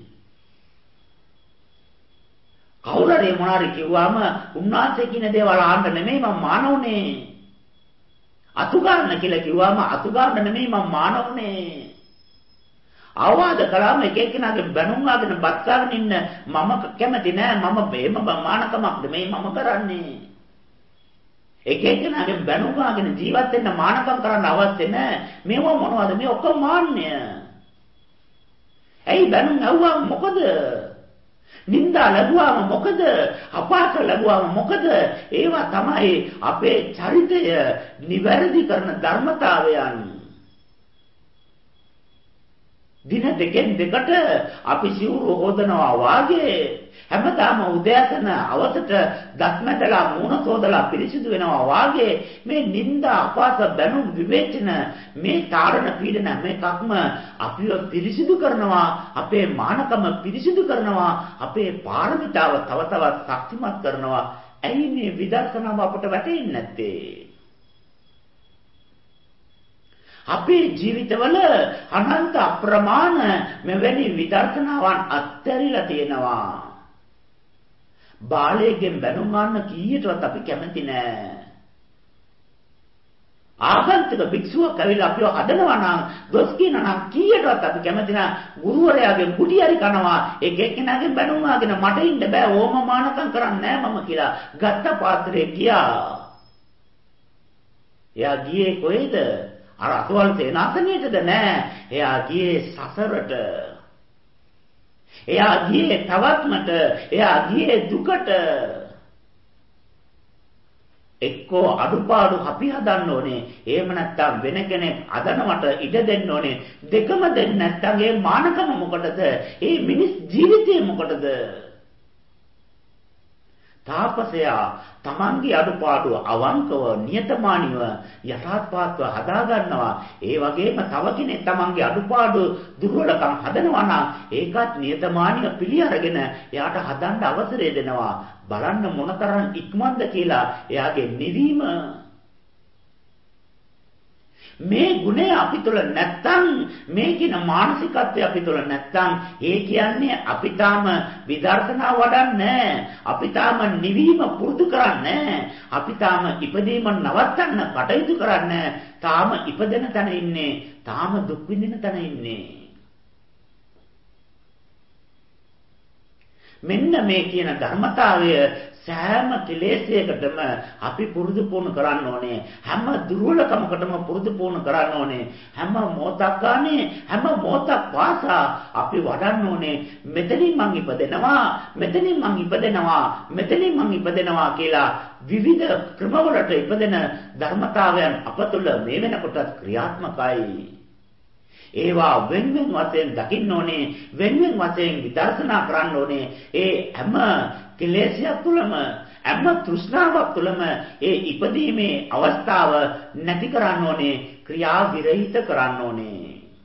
කවුරු හරි මොනාරි කිව්වම උන්වහන්සේ කියන දේවල් අහන්න නෙමෙයි මම මානවුනේ. අතු ගන්න කියලා කිව්වම අතු ගන්න නෙමෙයි මම මානවුනේ. අවවාද කළාම එක එක්කෙනාගේ බැනුම් ආගෙන බත් කාගෙන ඉන්න මම කැමති නෑ. මම මේම මානකමක්ද මේ මම කරන්නේ. එක එක්කෙනාගේ බැනුම් ආගෙන ජීවත් වෙන්න මානකම් කරන්න අවශ්‍ය නෑ. මේව මොනවද? මේ ඔක්කොම මාන්නය. ඇයි බැනුම් ඇහුවාම මොකද? නින්දා ලැබුවාම මොකද? අපාස ලැබුවාම මොකද? ඒවා තමයි අපේ චරිතය නිවැරදි කරන ධර්මතාවයන්. දින දෙකෙන් දෙකට අපි සිවුරු හොදනවා වාගේ හැමදාම උදෑසන අවසට දත්මැදලා මූණ සෝදලා පිරිසිදු වෙනවා වාගේ මේ නිന്ദා අපාස බැනුම් විවේචන මේ තාරණ පීඩන මේකක්ම අපිව පිරිසිදු කරනවා, අපේ මානකම පිරිසිදු කරනවා, අපේ පාරමිතාව තව තවත් ශක්තිමත් කරනවා. ඇයි මේ විදර්ශනාව අපට වැටෙන්නේ නැත්තේ? අපේ ජීවිතවල අනන්ත අප්‍රමාණ මෙවැනි විදර්ශනාවන් අත්හැරිලා තියෙනවා. බාලයෙක්ගෙන් බැනුම් ගන්න කීයටවත් අපි කැමති නෑ. ආගන්තුක භික්ෂුවක් ඇවිල්ලා අපිව හදනවා නම් දොස් කියනවා නම් කීයටවත් අපි කැමති නෑ. ගුරුවරයාගෙන් කුටි හරි කනවා. ඒක එක්කෙනාගෙන් බැනුම් ආගෙන මට ඉන්න බෑ ඕම මානකම් කරන්නේ නෑ මම කියලා ගත්ත පාත්‍රේ ගියා. එයා ගියේ කොහෙද? අර අතවල් සේනාසනයේද නෑ. එයා ගියේ සසරට. එයා ගියේ තවත්මට. එයා ගියේ දුකට. එක්කෝ අඩුපාඩු අපි හදන්න ඕනේ. එහෙම නැත්නම් වෙන කෙනෙක් හදනවට ඉඩ දෙන්න ඕනේ. දෙකම දෙන්න නැත්නම් ඒ මානකම මොකටද? ඒ මිනිස් ජීවිතේ මොකටද? තාපසයා තමන්ගේ අඩුපාඩු අවංකව නියතමානීව යථාර්ථවත් හදා ගන්නවා. ඒ වගේම තව කෙනෙක් තමන්ගේ අඩුපාඩු දුර්වලකම් හදනවා නම් ඒකත් නියතමානීව පිළි අරගෙන එයාට හදන්න අවසරය දෙනවා. බලන්න මොනතරම් ඉක්මනද කියලා එයාගේ නිවීම. මේ ගුණය අපි තුල නැත්තම් මේ කියන මානසිකත්වය අපි තුල නැත්තම් ඒ කියන්නේ අපි තාම විදර්ශනා වඩන්නේ අපි තාම නිවීම පුරුදු කරන්නේ අපි තාම ඉපදීම නවත්තන්න කටයුතු කරන්නේ තාම ඉපදෙන තැන ඉන්නේ තාම දුක් විඳින තැන ඉන්නේ. මෙන්න මේ කියන ධර්මතාවය සෑම කෙලෙසයකටම අපි පුරුදු පුහුණු කරන්න ඕනේ. හැම දුර්වලකමකටම පුරුදු පුහුණු කරන්න ඕනේ. හැම මොහොතක් ගානේ හැම මොහොතක් වාසා අපි වඩන්න ඕනේ. මෙතනින් මං ඉපදෙනවා, මෙතනින් මං ඉපදෙනවා, මෙතනින් මං ඉපදෙනවා කියලා විවිධ ක්‍රමවලට ඉපදෙන ධර්මතාවයන් අප තුළ මේ වෙනකොට ක්‍රියාත්මකයි. ඒවා වෙන්වෙන් වශයෙන් දකින්න ඕනේ, වෙන්වෙන් වශයෙන් විදර්ශනා කරන්න ඕනේ. ඒ හැම කෙලෙසයක් තුළම හැම තෘෂ්ණාවක් තුළම ඒ ඉපදීමේ අවස්ථාව නැති කරන්න ඕනේ, ක්‍රියා විරහිත කරන්න ඕනේ.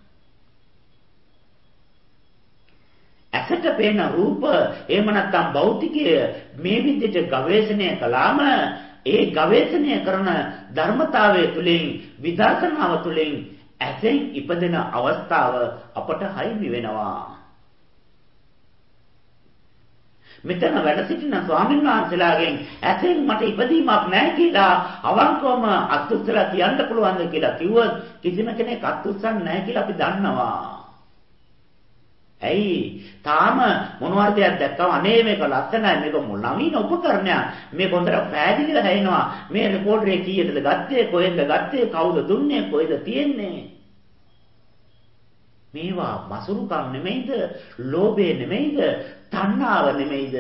ඇසට පේන රූප එහෙම නැත්නම් භෞතිකය මේ විදිහට ගවේෂණය කළාම ඒ ගවේෂණය කරන ධර්මතාවය තුළින් විදර්ශනාව තුළින් ඇසෙන් ඉපදෙන අවස්ථාව අපට හයිමි වෙනවා. මෙතන වැඩ සිටින ස්වාමීන් වහන්සේලාගෙන් ඇසෙන් මට ඉපදීමක් නැහැ කියලා අවංකවම අත්උත්සලා කියන්න පුළුවන්ද කියලා කිව්වොත් කිසිම කෙනෙක් අත්උත්සන් නැහැ කියලා අපි දන්නවා. ඇයි? තාම මොනවද දැක්කම අනේ මේක ලස්සනයි, මේක නවීන උපකරණයක්, මේක හොඳට පැහැදිලිව හැිනවා, මේ රෙකෝඩරේ කීයටද ගත්තේ, කොහෙන්ද ගත්තේ, කවුද දුන්නේ, කොහෙද තියෙන්නේ? මේවා මසුරුකම් නෙමෙයිද? ලෝභය නෙමෙයිද? තණ්හාව නෙමෙයිද?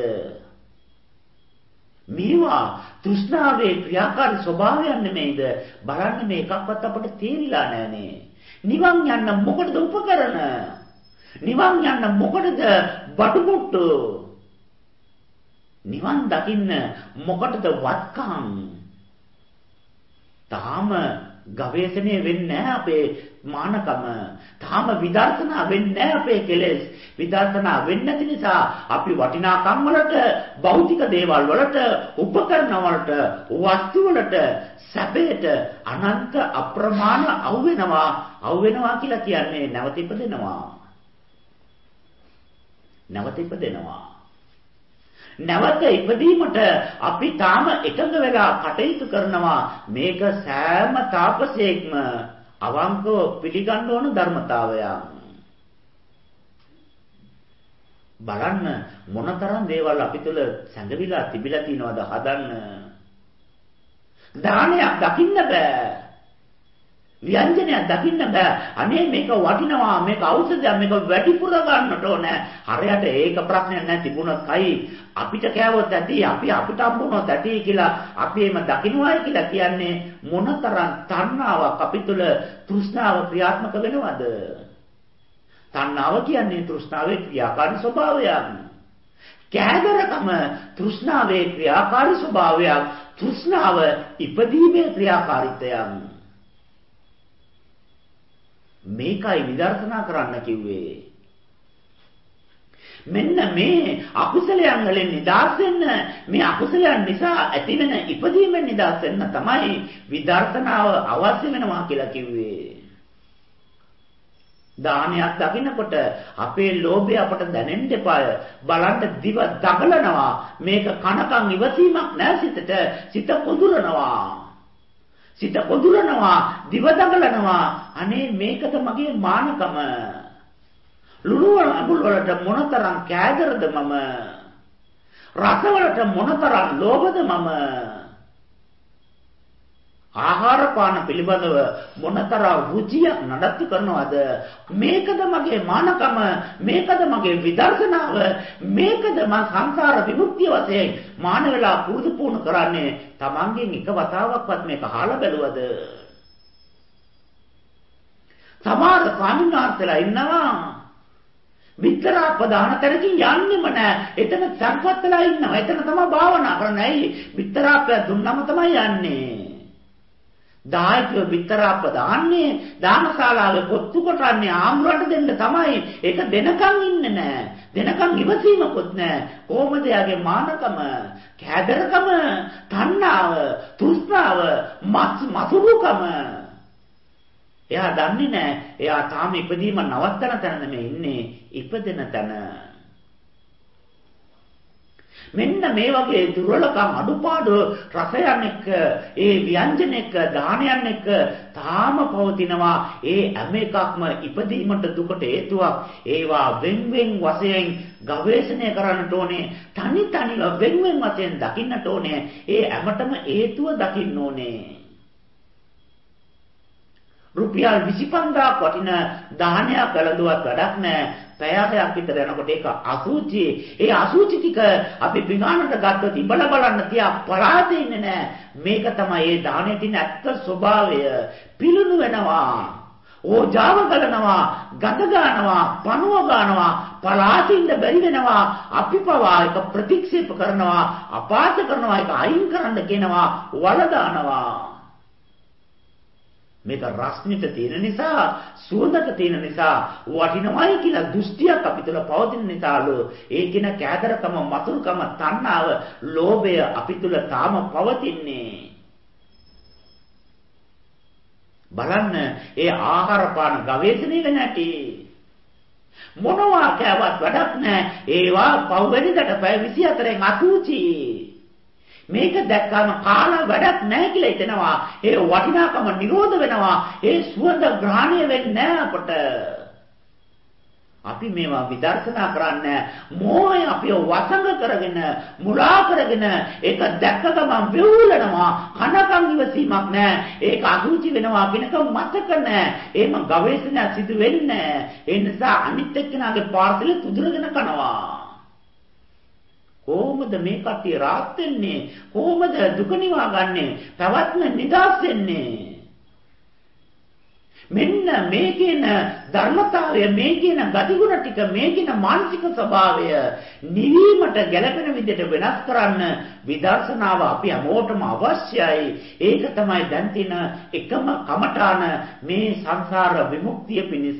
මේවා තෘෂ්ණාවේ ක්‍රියාකාරී ස්වභාවයන් නෙමෙයිද? බලන්න මේකක්වත් අපට තේරිලා නැහනේ. නිවන් යන්න මොකටද උපකරණ? නිවන් යන්න මොකටද බඩුමුට්ටු? නිවන් දකින්න මොකටද වත්කම්? තාම ගවේෂණය වෙන්නේ නැහැ අපේ මානකම. තාම විදර්ශනා වෙන්නේ නැහැ අපේ කෙලෙස්. විදර්ශනා වෙන්නේ නැති නිසා අපි වටිනාකම් වලට, භෞතික දේවල් වලට, උපකරණ වලට, වස්තු වලට, සැපයට අනන්ත අප්‍රමාණ අවුවෙනවා කියලා කියන්නේ නැවත ඉපදෙනවා. නැවත ඉපදෙනවා. නැවත ඉපදීමට අපි තාම එකඟ වෙලා කටයුතු කරනවා. මේක සෑම තාපසයෙක්ම අවංකව පිළිගන්න ඕන ධර්මතාවයක්. බලන්න මොනතරම් දේවල් අපි තුල සැඟවිලා තිබිලා තියෙනවද හදන්න. දානයක් දකින්න බෑ. ව්‍යංජනයක් දකින්න බෑ. අනේ මේක වටිනවා, මේක ඖෂධයක්, මේක වැඩිපුර ගන්නට ඕනේ. හරියට ඒක ප්‍රශ්නයක් නැහැ තිබුණත් කයි අපිට කෑවොත් ඇති, අපි අපිට හම්බුනොත් ඇති කියලා අපි එහෙම දකින්නයි කියලා කියන්නේ මොනතරම් තණ්හාවක් අපි තුල තෘෂ්ණාව ක්‍රියාත්මක වෙනවද? තණ්හාව කියන්නේ තෘෂ්ණාවේ ක්‍රියාකාරී ස්වභාවයක්. කෑදරකම තෘෂ්ණාවේ ක්‍රියාකාරී ස්වභාවයක්. තෘෂ්ණාව ඉපදීමේ ක්‍රියාකාරීත්වයක්. මේකයි විදර්ශනා කරන්න කිව්වේ. මෙන්න මේ අකුසලයන් වලින් නිදහස් වෙන්න, මේ අකුසලයන් නිසා ඇතිවෙන ඉපදීමෙන් නිදහස් වෙන්න තමයි විදර්ශනාව අවශ්‍ය වෙනවා කියලා කිව්වේ. දානයක් දකින්නකොට අපේ ලෝභය අපට දැනෙන්න එපාය. බලන්න දිව දඟලනවා. මේක කනකන් ඉවසීමක් නැහැ සිතට. සිත කොඳුරනවා. සිත කොඳුරනවා, දිව දඟලනවා. අනේ මේකද මගේ මානකම. ලුණු අඟුල් වලට මොනතරම් කෑදරද මම. රස වලට මොනතරම් ලෝභද මම. ආහාර පාන පිළිබඳව මොනතරම් රුචියක් නඩත්තු කරනවද? මේකද මගේ මානකම, මේකද මගේ විදර්ශනාව, මේකද මම සංසාර විමුක්තිය වශයෙන් මාන වෙලා පුරුදු පුහුණු කරන්නේ. Tamangen එක වතාවක්වත් මේක අහලා බැලුවද? සමහර ස්වාමීන් වහන්සේලා ඉන්නවා විතරාපදාන තරකින් යන්නෙම නැහැ. එතන සංකප්ප වෙලා ඉන්නවා. එතන තමයි භාවනා කරන්නේ. ඇයි? විතරාපය දුන්නම තමයි යන්නේ. දායකව විතරාප දාන්නේ දානශාලාවේ කොත්තු කොටන්නේ ආම්රට දෙන්න තමයි. ඒක දෙනකන් ඉන්නේ නැහැ. දෙනකන් ඉවසීමකුත් නැහැ. කොහොමද යාගේ මානකම, කෑදරකම, තණ්හාව, තෘෂ්ණාව, මසුරුකම. එයා දන්නේ නැහැ. එයා තාම ඉපදීම නවත්තන තැන නෙමෙයි ඉන්නේ, ඉපදෙන තැන. මෙන්න මේ වගේ දුර්වලකම් අඩුපාඩු රසයන් එක්ක, ඒ ව්‍යංජන එක්ක, දානයන් එක්ක තාම පවතිනවා. ඒ හැම එකක්ම ඉපදීමට දුකට හේතුවක්. ඒවා වෙන් වශයෙන් ගවේෂණය කරන්නට ඕනේ. තනිව වෙන් වශයෙන් දකින්නට ඕනේ. ඒ හැමතෙම හේතුව දකින්න ඕනේ. රුපියල් 25000ක් වටින දානයක් කළදුවත් වැඩක් නැහැ. පැයයක් විතර යනකොට ඒක අසුචි. ඒ අසුචි ටික අපි පිඟානට ගත්තොත් ඉබල බලන්න තියා පරාදේ ඉන්නේ නැහැ. මේක තමයි ඒ දානේ තියෙන ඇත්ත ස්වභාවය. පිළුණු වෙනවා. ඕජාව ගලනවා, ගඳ ගන්නවා, පණුව ගන්නවා, පලාතින්න බැරි වෙනවා. අපි පවා ඒක ප්‍රතික්ෂේප කරනවා, අපාස කරනවා, ඒක අයින් කරන්න කියනවා, වල දානවා. මේක රස්නිට තියෙන නිසා, සුවඳට තියෙන නිසා වටිනවයි කියලා දෘෂ්ටියක් අපි තුළ පවතින නිසාලු ඒ කියන කෑදරකම, මතුරුකම, තණ්හාව, ලෝභය අපි තුළ තාම පවතින්නේ. බලන්න ඒ ආහාර පාන ගවේෂණය වෙන හැටි. මොනවා කෑවත් වැඩක් නැහැ. ඒවා පවුවෙනිදට පැය 24න් අසුචි. මේක දැක්කම කාලා වැඩක් නැහැ කියලා හිතෙනවා. ඒ වටිනාකම නිරෝධ වෙනවා. ඒ සුවඳ ග්‍රහණය වෙන්නේ නැහැ අපට. අපි මේවා විදර්ශනා කරන්නේ මොහේ අපිව වසඟ කරගෙන, මුලා කරගෙන, ඒක දැක්ක ගමන් වෙවුලනවා. කනකම් ඉවසීමක් නැහැ. ඒක අසුචි වෙනවා කියනක මතක නැහැ. එහෙම ගවේෂණයක් සිදු වෙන්නේ නැහැ. ඒ නිසා අනිත් එක්කෙනාගේ පාර්සල තුදුරගෙන කනවා. කොහොමද මේ කට්ටිය rahat වෙන්නේ? කොහොමද දුක නිවා ගන්නෙ? පැවැත්ම නිදාස් වෙන්නේ? මෙන්න මේ කියන ධර්මතාවය, මේ කියන ගතිගුණ ටික, මේ කියන මානසික ස්වභාවය නිවීමට ගැළපෙන විදිහට වෙනස් කරන්න විදර්ශනාව අපි හැමෝටම අවශ්‍යයි. ඒක තමයි දැන් තියෙන එකම කමඨාන මේ සංසාර විමුක්තිය පිණිස.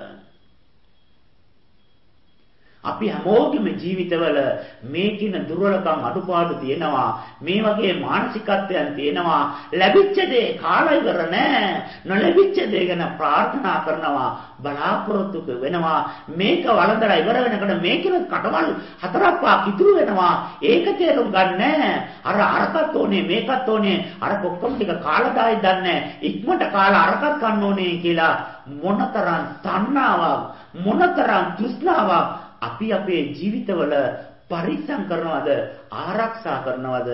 අපි හැමෝගෙම ජීවිතවල මේ කින දුර්වලකම් අඩුපාඩු තියෙනවා. මේ වගේ මානසිකත්වයන් තියෙනවා. ලැබිච්ච දේ කාලා ඉවර නෑ. නොලැබිච්ච දේ ගැන ප්‍රාර්ථනා කරනවා, බලාපොරොත්තු වෙනවා. මේක වළඳලා ඉවර වෙනකොට මේකෙම කටවල් 4-5 ඉතුරු වෙනවා. ඒක තේරුම් ගන්නෑ. අරකට ඕනේ, මේකත් ඕනේ. අර ඔක්කොම ටික කාලා දායි දන්නේ. ඉක්මනට කාලා අරකට ගන්න ඕනේ කියලා මොනතරම් තණ්හාවක්, මොනතරම් තෘෂ්ණාවක් අපි අපේ ජීවිතවල පරිස්සම් කරනවද ආරක්ෂා කරනවද?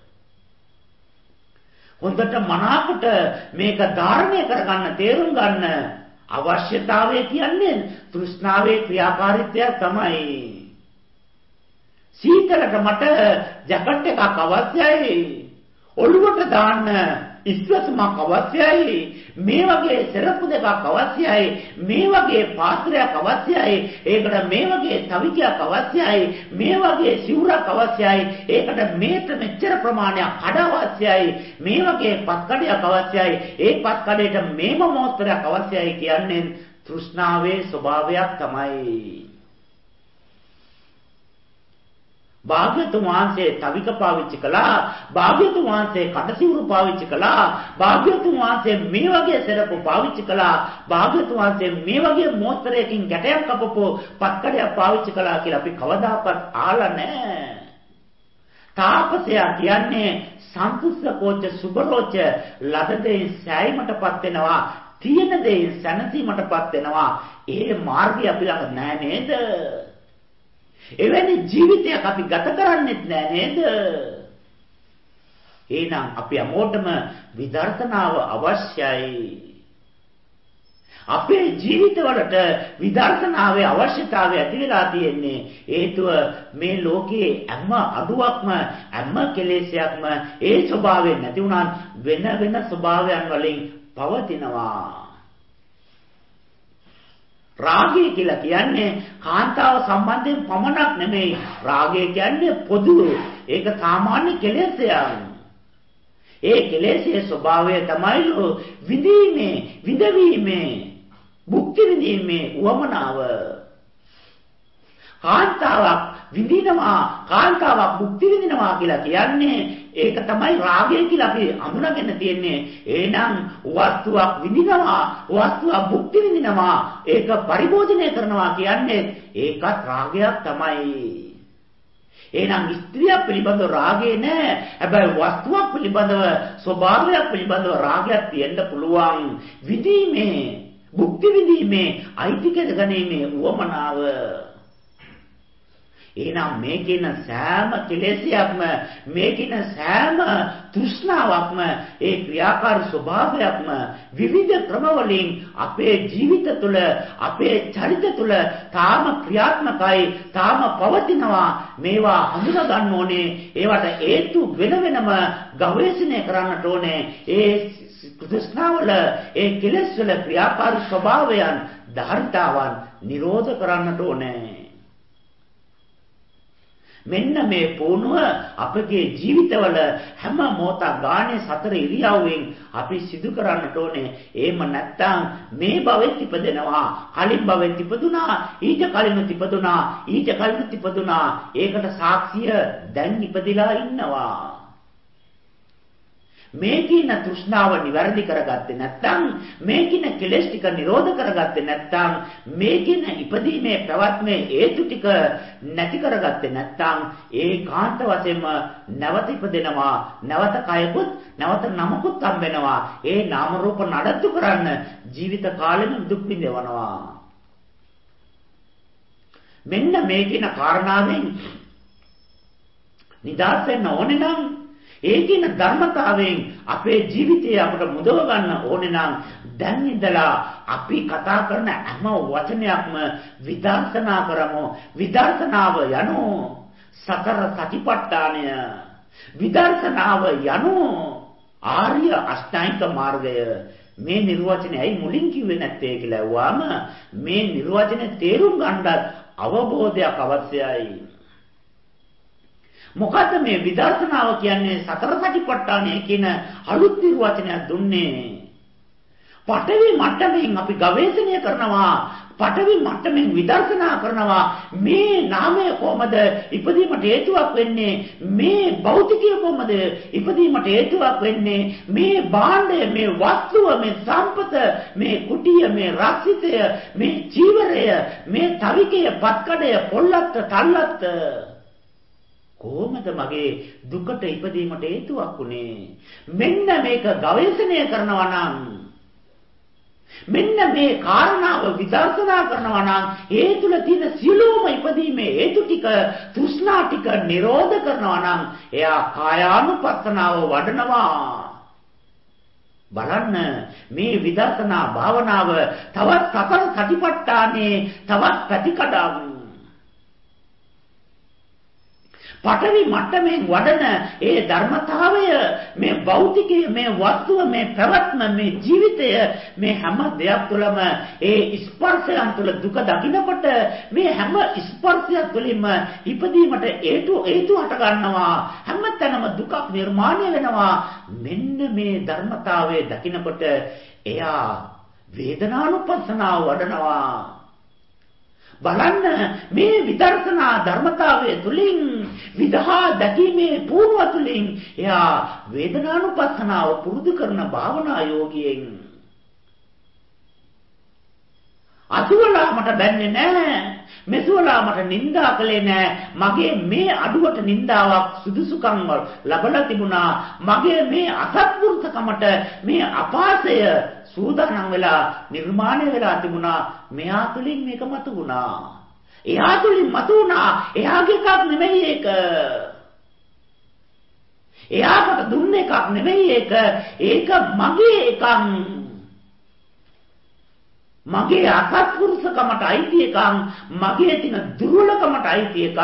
හොඳට මනාකොට මේක ධාරණය කරගන්න තේරුම් ගන්න අවශ්‍යතාවය කියන්නේ තෘෂ්ණාවේ ක්‍රියාකාරීත්වය තමයි. සීතලට මට ජැකට් එකක් අවශ්‍යයි. ඔළුවට දාන්න ඉස්වසමක් අවශ්‍යයි. මේ වගේ සරප්පු දෙකක් අවශ්‍යයි. මේ වගේ පාත්‍රයක් අවශ්‍යයි. ඒකට මේ වගේ තවිකයක් අවශ්‍යයි. මේ වගේ සිවුරක් අවශ්‍යයි. ඒකට මේට මෙච්චර ප්‍රමාණයක් කඩ අවශ්‍යයි. මේ වගේ පත්කඩයක් අවශ්‍යයි. ඒ පත්කඩේට මේම මොස්තරයක් අවශ්‍යයි කියන්නේ තෘෂ්ණාවේ ස්වභාවයක් තමයි. භාග්‍යතුන් වහන්සේ තවික පාවිච්චි කළා. භාග්‍යතුන් වහන්සේ කටසිවුරු පාවිච්චි කළා. භාග්‍යතුන් වහන්සේ මේ වගේ සරප්පු පාවිච්චි කළා. භාග්‍යතුන් වහන්සේ මේ වගේ මෝස්තරයකින් ගැටයක් කපපු පත්කඩයක් පාවිච්චි කළා කියලා අපි කවදාකවත් අහලා නැහැ. තාපසයා කියන්නේ සම්පුස්සකෝච්ච සුබරෝච්ච ලද දෙයින් සෑයීමටපත් වෙනවා. තියෙන දෙයින් සැනසීමටපත් වෙනවා. ඒ මාර්ගය අපි ළඟ නැහැ නේද? එවැනි ජීවිතයක් අපි ගත කරන්නේත් නෑ නේද? එහෙනම් අපි හැමෝටම විදර්ශනාව අවශ්‍යයි. අපේ ජීවිතවලට විදර්ශනාවේ අවශ්‍යතාවය ඇති වෙලා තියෙන්නේ හේතුව මේ ලෝකයේ හැම අඩුවක්ම හැම කෙලෙසයක්ම ඒ ස්වභාවයෙන් නැති වුණත් වෙන වෙන ස්වභාවයන් වලින් පවතිනවා. රාගය කියලා කියන්නේ කාන්තාව සම්බන්ධයෙන් පමණක් නෙමෙයි. රාගය කියන්නේ පොදු. ඒක සාමාන්‍ය කෙලෙසයක්. ඒ කෙලෙසේ ස්වභාවය තමයි විඳීමේ භුක්ති විඳීමේ උවමනාව. කාන්තාවක් විඳිනවා, කාන්තාවක් භුක්ති විඳිනවා කියලා කියන්නේ ඒක තමයි රාගය කියලා අපි අඳුනගෙන තියෙන්නේ. එහෙනම් වස්තුවක් විඳිනවා, වස්තුවක් භුක්ති විඳිනවා, ඒක පරිභෝජනය කරනවා කියන්නේ ඒකත් රාගයක් තමයි. එහෙනම් ස්ත්‍රිය පිළිබඳව රාගය නෑ. හැබැයි වස්තුවක් පිළිබඳව, ස්වභාවයක් පිළිබඳව රාගයක් තියෙන්න පුළුවන්. විඳීමේ, භුක්ති විඳීමේ, අයිති කරගැනීමේ උවමනාව. එහෙනම් මේකින සෑම කෙලෙසයක්ම, මේකින සෑම තෘෂ්ණාවක්ම, ඒ ක්‍රියාකාරී ස්වභාවයක්ම විවිධ ක්‍රමවලින් අපේ ජීවිත තුළ, අපේ චරිත තුළ තාම ක්‍රියාත්මකයි, තාම පවතිනවා. මේවා හඳුනා ගන්න ඕනේ. ඒවට හේතු වෙන වෙනම ගවේෂණය කරන්නට ඕනේ. ඒ තෘෂ්ණාවල, ඒ කෙලෙස් වල ක්‍රියාකාරී ස්වභාවයන්, ධාරිතාවන් නිරෝධ කරන්නට ඕනේ. මෙන්න මේ පුණුව අපගේ ජීවිතවල හැම මොහොතක් ගානේ සතර ඉරියව්වෙන් අපි සිදු කරන්නට ඕනේ. එහෙම නැත්නම් මේ භවෙත් ඉපදෙනවා, කලින් භවෙත් ඉපදුනා, ඊට කලින් ඉපදුනා, ඊට කලින් ඉපදුනා. ඒකට සාක්ෂිය දැන් ඉපදිලා ඉන්නවා. මේකින තෘෂ්ණාව නිවැරදි කරගත්තේ නැත්නම්, මේකින කෙලෙස් ටික නිරෝධ කරගත්තේ නැත්නම්, මේකින ඉපදීමේ පැවැත්මේ හේතු ටික නැති කරගත්තේ නැත්නම් ඒකාන්ත වශයෙන්ම නැවත ඉපදෙනවා. නැවත කයකුත්, නැවත නමකුත් හම් වෙනවා. ඒ නාම රූප නඩත්තු කරන්න ජීවිත කාලෙම දුක් විඳවනවා. මෙන්න මේකින කාරණාවෙන් නිදහස් වෙන්න ඕනේ නම්, ඒකින ධර්මතාවයෙන් අපේ ජීවිතය අපට මුදව ගන්න ඕනේ නම් දැන් ඉඳලා අපි කතා කරන හැම වචනයක්ම විදර්ශනා කරමු. විදර්ශනාව යනු සතර සතිපට්ඨානය. විදර්ශනාව යනු ආර්ය අෂ්ටාංගික මාර්ගය. මේ නිර්වචනය ඇයි මුලින් කිව්වේ නැත්තේ කියලා අහුවාම මේ නිර්වචනේ තේරුම් ගන්නත් අවබෝධයක් අවශ්‍යයි. මොකද්ද මේ විදර්ශනාව කියන්නේ? සතර සතිපට්ඨානය කියන අලුත් නිර්වචනයක් දුන්නේ. පඨවි මට්ටමින් අපි ගවේෂණය කරනවා. පඨවි මට්ටමින් විදර්ශනා කරනවා. මේ නාමය කොහොමද ඉපදීමට හේතුවක් වෙන්නේ? මේ භෞතිකය කොහොමද ඉපදීමට හේතුවක් වෙන්නේ? මේ භාණ්ඩය, මේ වස්තුව, මේ සම්පත, මේ කුටිය, මේ රක්ෂිතය, මේ චීවරය, මේ තවිකය, පත්කඩය, පොල්ලත්ත, තල්ලත්ත කොහොමද මගේ දුකට ඉපදීමට හේතුවක් උනේ? මෙන්න මේක ගවේෂණය කරනවා නම් මෙන්න මේ කාරණාව විදර්ශනා කරනවා නම් ඒ තුල තියෙන සියලුම ඉපදීමේ හේතු ටික තෘෂ්ණා ටික නිරෝධ කරනවා නම් එයා කායානුපස්සනාව වඩනවා. බලන්න මේ විදර්ශනා භාවනාව තවත් සතර සතිපට්ඨානේ තවත් පැතිකඩම්. පඨවි මට්ටමින් වඩන ඒ ධර්මතාවය මේ භෞතිකයේ මේ වස්තුව මේ පැවැත්ම මේ ජීවිතය මේ හැම දෙයක් තුළම ඒ ස්පර්ශයන් තුළ දුක දකින්නකොට මේ හැම ස්පර්ශයක් තුළින්ම ඉපදීමට හේතු හට ගන්නවා හැමතැනම දුකක් නිර්මාණය වෙනවා. මෙන්න මේ ධර්මතාවය දකින්නකොට එයා වේදනානුපස්සනාව වඩනවා. බලන්න මේ විදර්ශනා ධර්මතාවය තුලින් විදහා දැකීමේ පූර්ව තුලින් එයා වේදනානුපස්සනාව පුරුදු කරන භාවනා යෝගියෙන් අසුවලා මට බැන්නේ නැහැ, මෙසුවලා මට නිඳා කළේ නැහැ, මගේ මේ අඩුවට නිඳාවක් සුදුසුකම් ලැබලා තිබුණා, මගේ මේ අසත්පුරුෂකමට මේ අපාසය සූදානම් වෙලා නිර්මාණය වෙලා තිබුණා. මෙයා තුලින් මේක මතු වුණා. එයා තුලින් මතු වුණා. එයාගේ එකක් නෙමෙයි ඒක. එයාට දුන්න එකක් නෙමෙයි ඒක. ඒක මගේ එකක්. මගේ අසත්පුරුෂකමට අයිති එකක්. මගේ තියෙන දුර්වලකමට අයිති එකක්.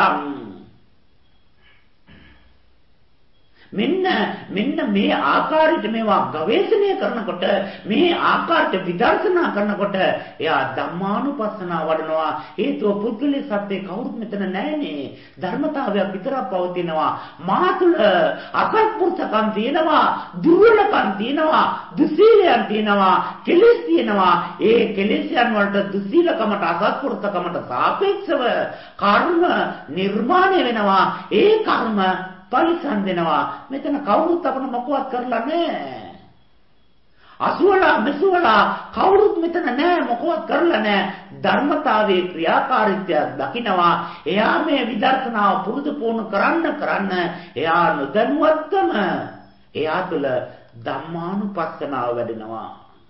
මෙන්න මේ ආකාරයට මේවා ගවේෂණය කරනකොට මේ ආකාරයට විදර්ශනා කරනකොට එයා ධම්මානුපස්සනාව වඩනවා. හේතුව පුද්ගලයේ සත්‍ය කවුරුත් මෙතන නැහැනේ. ධර්මතාවයක් විතරක් පවතිනවා. මා තුළ අසත්පුරුෂකම් තියෙනවා, දුර්වලකම් තියෙනවා, දුස්සීලයන් තියෙනවා, කෙලෙස් තියෙනවා. ඒ කෙලෙස්යන් වලට දුස්සීලකමට අසත්පුරුෂකමට සාපේක්ෂව කර්ම නිර්මාණය වෙනවා. ඒ කර්ම පරිසම් වෙනවා. මෙතන කවුරුත් අපන මොකවත් කරලා නැහැ. අසුවලා මෙසුවලා කවුරුත් මෙතන නැහැ, මොකවත් කරලා නැහැ. ධර්මතාවයේ ක්‍රියාකාරීත්වය දකිනවා. එයා මේ විදර්ශනාව පුරුදු පුහුණු කරන්න එයා නොදැනුවත්වම එයා තුළ ධම්මානුපස්සනාව වැඩෙනවා.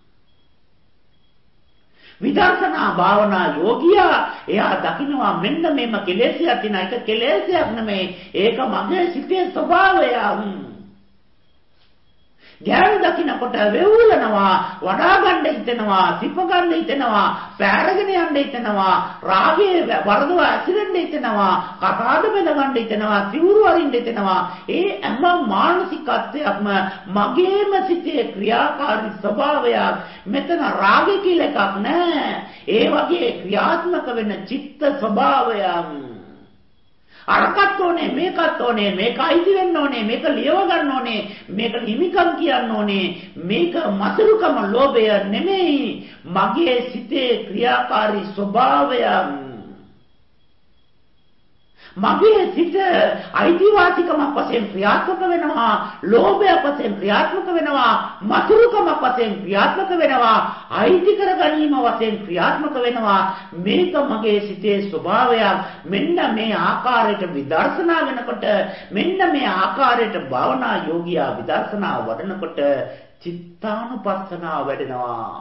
විදර්ශනා භාවනා යෝගියා එයා දකින්නවා මෙන්න මේම කෙලෙසයක් තියෙන එක කෙලෙසයක් නෙමෙයි, ඒක මගේ සිතේ ස්වභාවය. ඥාන දකින්නකොට වෙවුලනවා, වඩා ගන්න හිතෙනවා, සිප ගන්න හිතෙනවා, පැරගෙන යන්න හිතෙනවා, රාගයේ වරදව ඇසිරෙන්න හිතෙනවා, කතාද බෙද ගන්න හිතෙනවා, සිවුරු අරින්න හිතෙනවා. ඒ හැම මානසිකත්වයක්ම මගේම සිතේ ක්‍රියාකාරී ස්වභාවයක්. මෙතන රාගය කියලා එකක් නැහැ. ඒ වගේ ක්‍රියාත්මක වෙන චිත්ත ස්වභාවයක්. අරකට ඕනේ, මේකත් ඕනේ, මේක අයිති වෙන්න ඕනේ, මේක ලියව ගන්න ඕනේ, මේක හිමිකම් කියන්න ඕනේ. මේක මසුරුකම ලෝභය නෙමෙයි, මගේ සිතේ ක්‍රියාකාරී ස්වභාවය. මගේ සිත අයිතිවාසිකමක් වශයෙන් ක්‍රියාත්මක වෙනවා, ලෝභයක් වශයෙන් ක්‍රියාත්මක වෙනවා, මසුරුකමක් වශයෙන් ක්‍රියාත්මක වෙනවා, අයිති කර ගැනීම වශයෙන් ක්‍රියාත්මක වෙනවා. මේක මගේ සිතේ ස්වභාවයක්. මෙන්න මේ ආකාරයට විදර්ශනා වෙනකොට, මෙන්න මේ ආකාරයට භාවනා යෝගියා විදර්ශනා වඩනකොට චිත්තානුපස්සනාව වැඩෙනවා.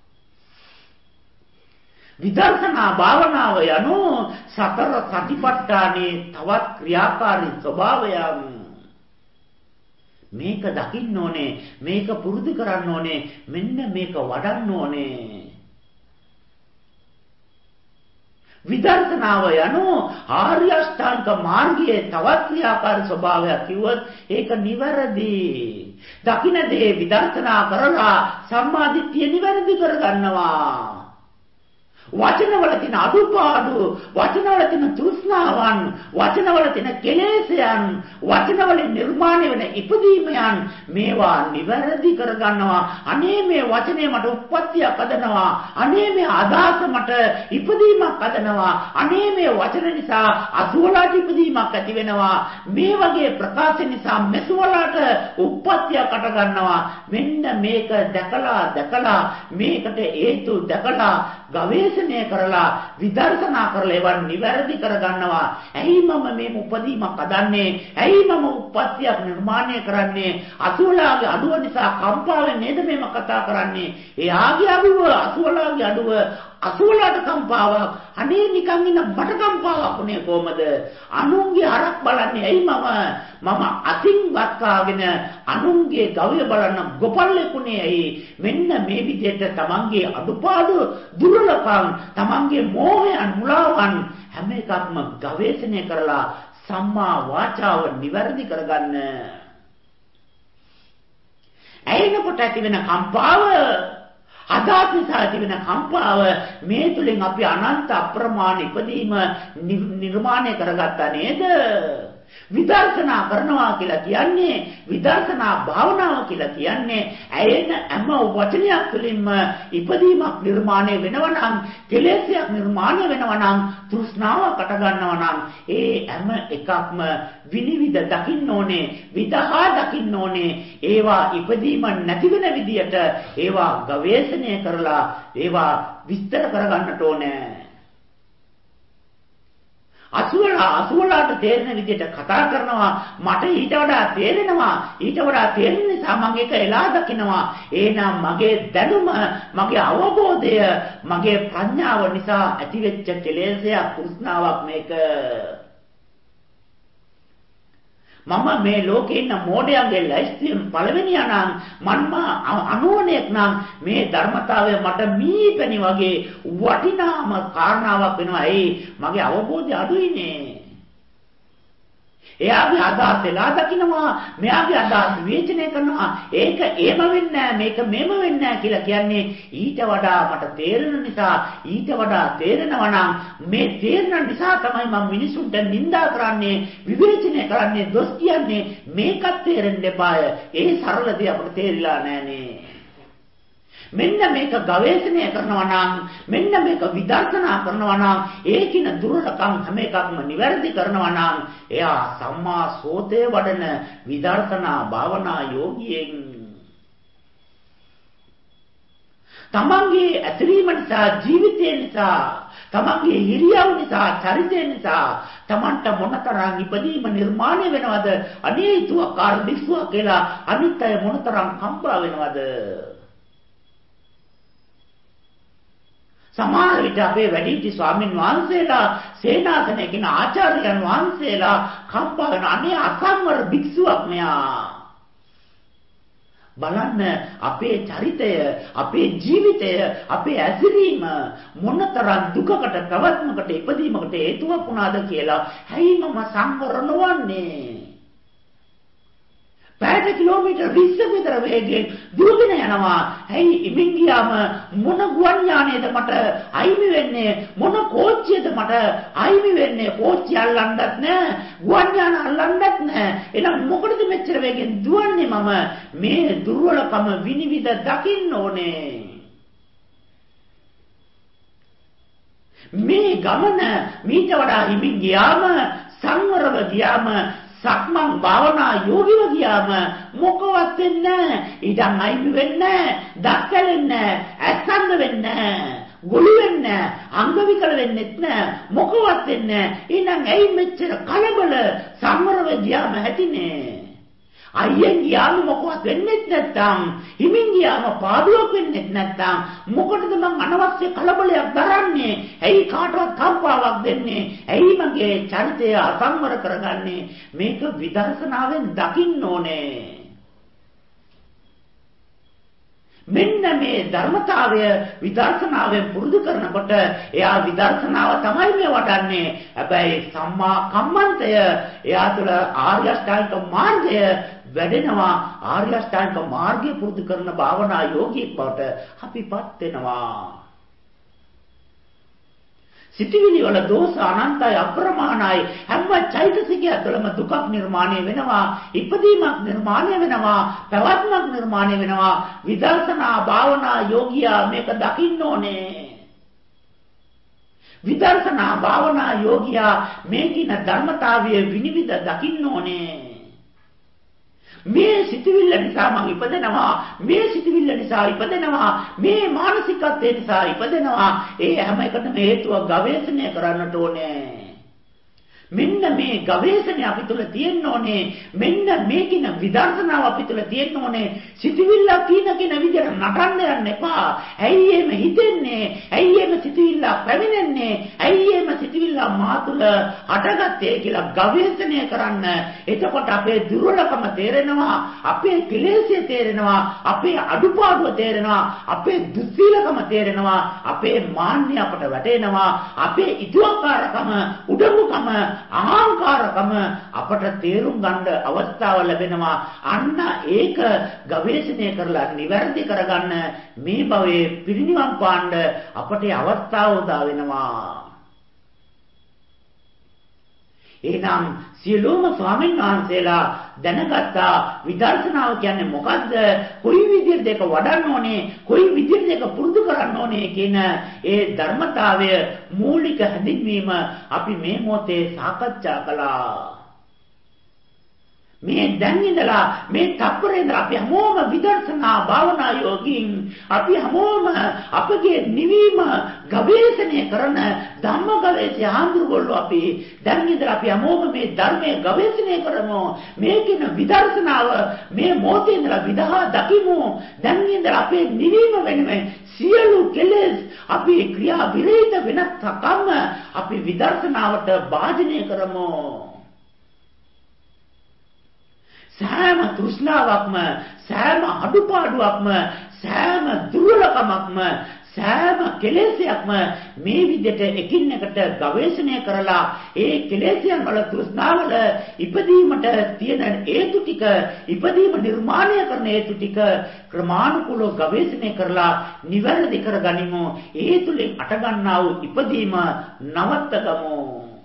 විදර්ශනා භාවනාව යනු සතර සතිපට්ඨානේ තවත් ක්‍රියාකාරී ස්වභාවයක්. මේක දකින්න ඕනේ, මේක පුරුදු කරන්න ඕනේ, මෙන්න මේක වඩන්න ඕනේ. විදර්ශනාව යනු ආර්ය අෂ්ටාංග මාර්ගයේ තවත් ක්‍රියාකාරී ස්වභාවයක් කිව්වොත් ඒක නිවැරදි. දකින්න දේ විදර්ශනා කරලා සම්මාදිට්ඨිය නිවැරදි කරගන්නවා. වචනවල තියෙන අඩුපාඩු, වචනවල තියෙන තෘෂ්ණාවන්, වචනවල තියෙන කෙලෙසයන්, වචනවලින් නිර්මාණය වෙන ඉපදීමයන් මේවා නිවැරදි කරගන්නවා. අනේ මේ වචනේ මට උප්පත්තියක් හදනවා, අනේ මේ අදහස මට ඉපදීමක් හදනවා, අනේ මේ වචන නිසා අසුවලාට ඉපදීමක් ඇති වෙනවා, මේ වගේ ප්‍රකාශ නිසා මෙසුවලාට උප්පත්තියක් අට ගන්නවා. මෙන්න මේක දැකලා මේකට හේතු දැකලා ගවේෂණය කරලා විදර්ශනා කරලා ඒවා නිවැරදි කරගන්නවා. ඇයි මම මේ උපදීමක් හදන්නේ? ඇයි මම උප්පත්තියක් නිර්මාණය කරන්නේ? අසුවලාගේ අඩුව නිසා කම්පාවෙන් නේද මේම කතා කරන්නේ? එයාගේ අඩුව අසුවලාගේ අඩුව අසුවලාට කම්පාවක්. අනේ නිකන් ඉන්න මට කම්පාවක් උනේ කොහමද? අනුන්ගේ අරක් බලන්නේ ඇයි මම අතින් වත්කාගෙන අනුන්ගේ ගවය බලන ගොපල්ලෙකුනේ ඇයි? මෙන්න මේ විදිහට තමන්ගේ අඩුපාඩු දුර්වලකම් තමන්ගේ මෝහයන් මුලාවන් හැම එකක්ම ගවේෂණය කරලා සම්මා වාචාව නිවැරදි කරගන්න. ඇයෙනකොට ඇති වෙන කම්පාව අදාත් නිසා ඇති වෙන කම්පාව මේ තුලින් අපි අනන්ත අප්‍රමාණ ඉපදීම නිර්මාණය කරගත්තා නේද? විදර්ශනා කරනවා කියලා කියන්නේ විදර්ශනා භාවනාව කියලා කියන්නේ ඇයෙන හැම වචනයක් තුළින්ම ඉපදීමක් නිර්මාණය වෙනවා නම් කෙලෙසයක් නිර්මාණය වෙනවා නම් තෘෂ්ණාවකට ගන්නවා නම් ඒ හැම එකක්ම විනිවිද දකින්න ඕනේ විදහා දකින්න ඕනේ ඒවා ඉපදීම නැති වෙන විදියට ඒවා ගවේෂණය කරලා ඒවා විස්තර කරගන්නට ඕනේ. අසුවලාට තේරෙන විදිහට කතා කරනවා මට ඊට වඩා තේරෙන නිසා මම ඒක එලා දකිනවා. එහෙනම් මගේ දැනුම මගේ අවබෝධය මගේ ප්‍රඥාව නිසා ඇතිවෙච්ච කෙලෙසයක් තෘෂ්ණාවක් මේක. මම මේ ලෝකේ ඉන්න මෝඩයන්ගේ ලැයිස්තියෙන් පළවෙනියා නම් මම අනුවණයක් නම් මේ ධර්මතාවය මට මීපැණි වගේ වටිනාම කාරණාවක් වෙනවා. ඒ මගේ අවබෝධය අඩුයිනේ. එයාගේ අදහස් එලා දකින්නවා මෙයාගේ අදහස් විවේචනය කරනවා. ඒක එහෙම වෙන්නේ නැහැ මේක මෙහෙම වෙන්නේ නැහැ කියලා කියන්නේ ඊට වඩා මට තේරෙන නිසා ඊට වඩා තේරෙනවා නම් මේ තේරෙන නිසා තමයි මම මිනිසුන්ට නිඳා කරන්නේ විවේචනය කරන්නේ දොස් කියන්නේ මේකත් තේරෙන්න එපාය. ඒ සරල දේ අපිට තේරිලා නැහනේ. මෙන්න මේක ගවේෂණය කරනවා නම් මෙන්න මේක විදර්ශනා කරනවා නම් ඒකින දුර්ලකම් හැම එකක්ම නිවැරදි කරනවා නම් එයා සම්මා සෝතේ වඩන විදර්ශනා භාවනා යෝගියෙන් තමන්ගේ ඇතිරීම නිසා ජීවිතය නිසා තමන්ගේ හිරියව නිසා චරිතය නිසා තමන්ට මොනතරම් ඉපදීම නිර්මාණය වෙනවද? අනේ ඊතුවකාර විශ්වා කියලා අනිත් අය මොනතරම් කම්පා වෙනවද? සමහර විට අපේ වැඩිහිටි ස්වාමින් වහන්සේලා සේනාසනයේ කියන ආචාර්යයන් වහන්සේලා කම්පා වෙන අනේ අසම්වර භික්ෂුවක් මෙයා. බලන්න අපේ චරිතය අපේ ජීවිතය අපේ ඇසිරීම මොනතරම් දුකකට ප්‍රවත්මකට ඉපදීමකට හේතුවක් වුණාද කියලා හැයි මම සංවර නොවන්නේ. පැය කිලෝමීටර් 20 විතර වේගයෙන් දුරගෙන යනවා. ඇයි ඉමින් ගියාම මොන ගුවන් යානයේද මට අයිමි වෙන්නේ? මොන කෝච්චියද මට අයිමි වෙන්නේ? කෝච්චිය අල්ලන්නත් නැහැ, ගුවන් යාන අල්ලන්නත් නැහැ. එහෙනම් මොකටද මෙච්චර වේගෙන් දුවන්නේ මම? මේ දුර්වලකම විනිවිද දකින්න ඕනේ. මේ ගමන මීට වඩා හිමින් ගියාම සංවරව ගියාම සක්මන් භාවනා යෝගිව ගියාම මොකවත් වෙන්නේ නැහැ. ඉතින් අයිමි වෙන්නේ නැහැ, දක්කලෙන්නේ නැහැ, ඇස්සන්න වෙන්නේ නැහැ, ගොළු වෙන්නේ නැහැ, අංග විකල වෙන්නෙත් නැහැ, මොකවත් වෙන්නේ නැහැ. එහෙනම් ඇයි මෙච්චර කලබල? සංවරව ගියාම ඇතිනේ. අයියෙන් ගියාම මොකවත් වෙන්නේ නැත්නම් හිමින් ගියාම පාඩුවක් වෙන්නේ නැත්නම් මොකටද මං අනවශ්‍ය කලබලයක් දරන්නේ? ඇයි කාටවත් කම්පාවක් දෙන්නේ? ඇයි මගේ චරිතය අසංවර කරගන්නේ? මේක විදර්ශනාවෙන් දකින්න ඕනේ. මෙන්න මේ ධර්මතාවය විදර්ශනාවෙන් පුරුදු කරනකොට එයා විදර්ශනාව තමයි මේ වඩන්නේ. හැබැයි සම්මා කම්මන්තය එයා තුළ ආර්ය අෂ්ටාංගික මාර්ගය වැඩෙනවා. ආර්ය අෂ්ටාංගික මාර්ගය පුරුදු කරන භාවනා යෝගීෙක් බවට අපිපත් වෙනවා. සිටිවිලි වල දෝෂ අනන්තයි අප්‍රමාණයි. හැම චෛතසිකය තුළම දුකක් නිර්මාණය වෙනවා, ඉපදීමක් නිර්මාණය වෙනවා, පැවැත්මක් නිර්මාණය වෙනවා. විදර්ශනා භාවනා යෝගියා මේක දකින්න ඕනේ. විදර්ශනා භාවනා යෝගියා මේ කින ධර්මතාවය විනිවිද දකින්න ඕනේ. මේ සිතුවිල්ල නිසා මම ඉපදෙනවා. මේ සිතුවිල්ල නිසා ඉපදෙනවා. මේ මානසිකත්වය නිසා ඉපදෙනවා. ඒ හැම එකටම හේතුව ගවේෂණය කරන්නට ඕනේ. මෙන්න මේ ගවේෂණය අපි තුල තියෙන්න ඕනේ. මෙන්න මේකින විදර්ශනාව අපි තුල තියෙන්න ඕනේ. සිතුවිල්ල කින විදිහට නටන්න යන්න එපා. ඇයි එහෙම හිතෙන්නේ? ඇයි එහෙම සිතුවිල්ල පැමිණෙන්නේ? ඇයි එහෙම සිතුවිල්ල මා තුල හටගත්තේ කියලා ගවේෂණය කරන්න. එතකොට අපේ දුර්වලකම තේරෙනවා, අපේ කෙලෙස්ය තේරෙනවා, අපේ අඩුපාඩුව තේරෙනවා, අපේ දුස්සීලකම තේරෙනවා, අපේ මාන්නය අපට වැටෙනවා, අපේ ඉතුවක්කාරකම, උඩඟුකම, අහංකාරකම අපට තේරුම් ගන්න අවස්ථාව ලැබෙනවා. අන්න ඒක ගවේෂණය කරලා නිවැරදි කරගන්න මේ භවයේ පිරිනිවන් පාන්න අපට අවස්ථාව උදා වෙනවා. එහෙනම් සියලුම ස්වාමීන් වහන්සේලා දැනගත්තා විදර්ශනාව කියන්නේ මොකද්ද? කොයි විදිහට ඒක වඩන්න ඕනේ? කොයි විදිහට ඒක පුරුදු කරන්න ඕනේ කියන ඒ ධර්මතාවය මූලික හැඳින්වීම අපි මේ මොහොතේ සාකච්ඡා කළා. මේ දැන් ඉඳලා මේ තප්පරේ ඉඳලා අපි හැමෝම විදර්ශනා භාවනා යෝගීන් අපි හැමෝම අපගේ නිවීම ගවේෂණය කරන ධම්ම ගවේෂය හඳුරගොල්ලෝ අපි දැන් ඉඳලා අපි හැමෝම මේ ධර්මයේ ගවේෂණය කරමු. මේකින විදර්ශනාව මේ මොහොතේ ඉඳලා විදහා දකිමු. දැන් ඉඳලා අපේ නිවීම වෙනුවෙන් සියලු කෙලෙස් අපි ක්‍රියා විරහිත වෙනත් කම්ම අපි විදර්ශනාවට භාජනය කරමු. සෑම තෘෂ්ණාවක්ම, සෑම අඩුපාඩුවක්ම, සෑම දුර්වලකමක්ම, සෑම කෙලෙසයක්ම මේ විදිහට එකින් එකට ගවේෂණය කරලා ඒ කෙලෙසයන් වල තෘෂ්ණාවල ඉපදීමට තියෙන හේතු ටික, ඉපදීම නිර්මාණය කරන හේතු ටික ක්‍රමානුකූලව ගවේෂණය කරලා නිවැරදි කරගනිමු. ඒ තුලින් අටගන්නා වූ ඉපදීම නවත්තගමු.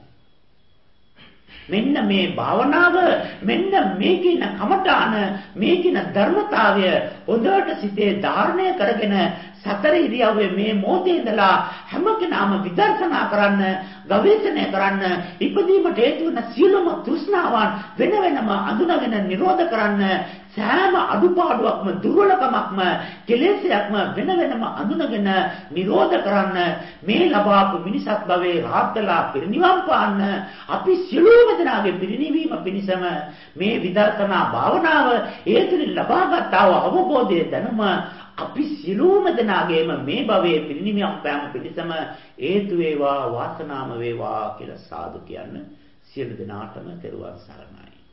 මෙන්න මේ භාවනාව, මෙන්න මේකින කමඨාන, මේකින ධර්මතාවය හොඳට සිතේ ධාරණය කරගෙන සතර ඉරියව්වේ මේ මොහොතේ ඉඳලා හැම කෙනාම විදර්ශනා කරන්න, ගවේෂණය කරන්න, ඉපදීමට හේතු වන සියලුම තෘෂ්ණාවන් වෙන වෙනම අඳුනගෙන නිරෝධ කරන්න, සෑම අඩුපාඩුවක්ම, දුර්වලකමක්ම, කෙලෙසයක්ම වෙන වෙනම අඳුනගෙන නිරෝධ කරන්න, මේ ලබාපු මිනිසත් භවයේ රාහත්ලා පිරිනිවන් පාන්න, අපි සියලුම දෙනාගේ පිරිනිවීම පිණිසම මේ විදර්ශනා භාවනාව ඒ තුළින් ලබාගත් අවබෝධය දැනුම අපි සියලුම දෙනාගේම මේ භවයේ පිරිනිවන් පෑම පිණිසම හේතු වේවා, වාසනාම වේවා කියලා සාදු කියන්න. සියලු දෙනාටම තෙරුවන් සරණයි.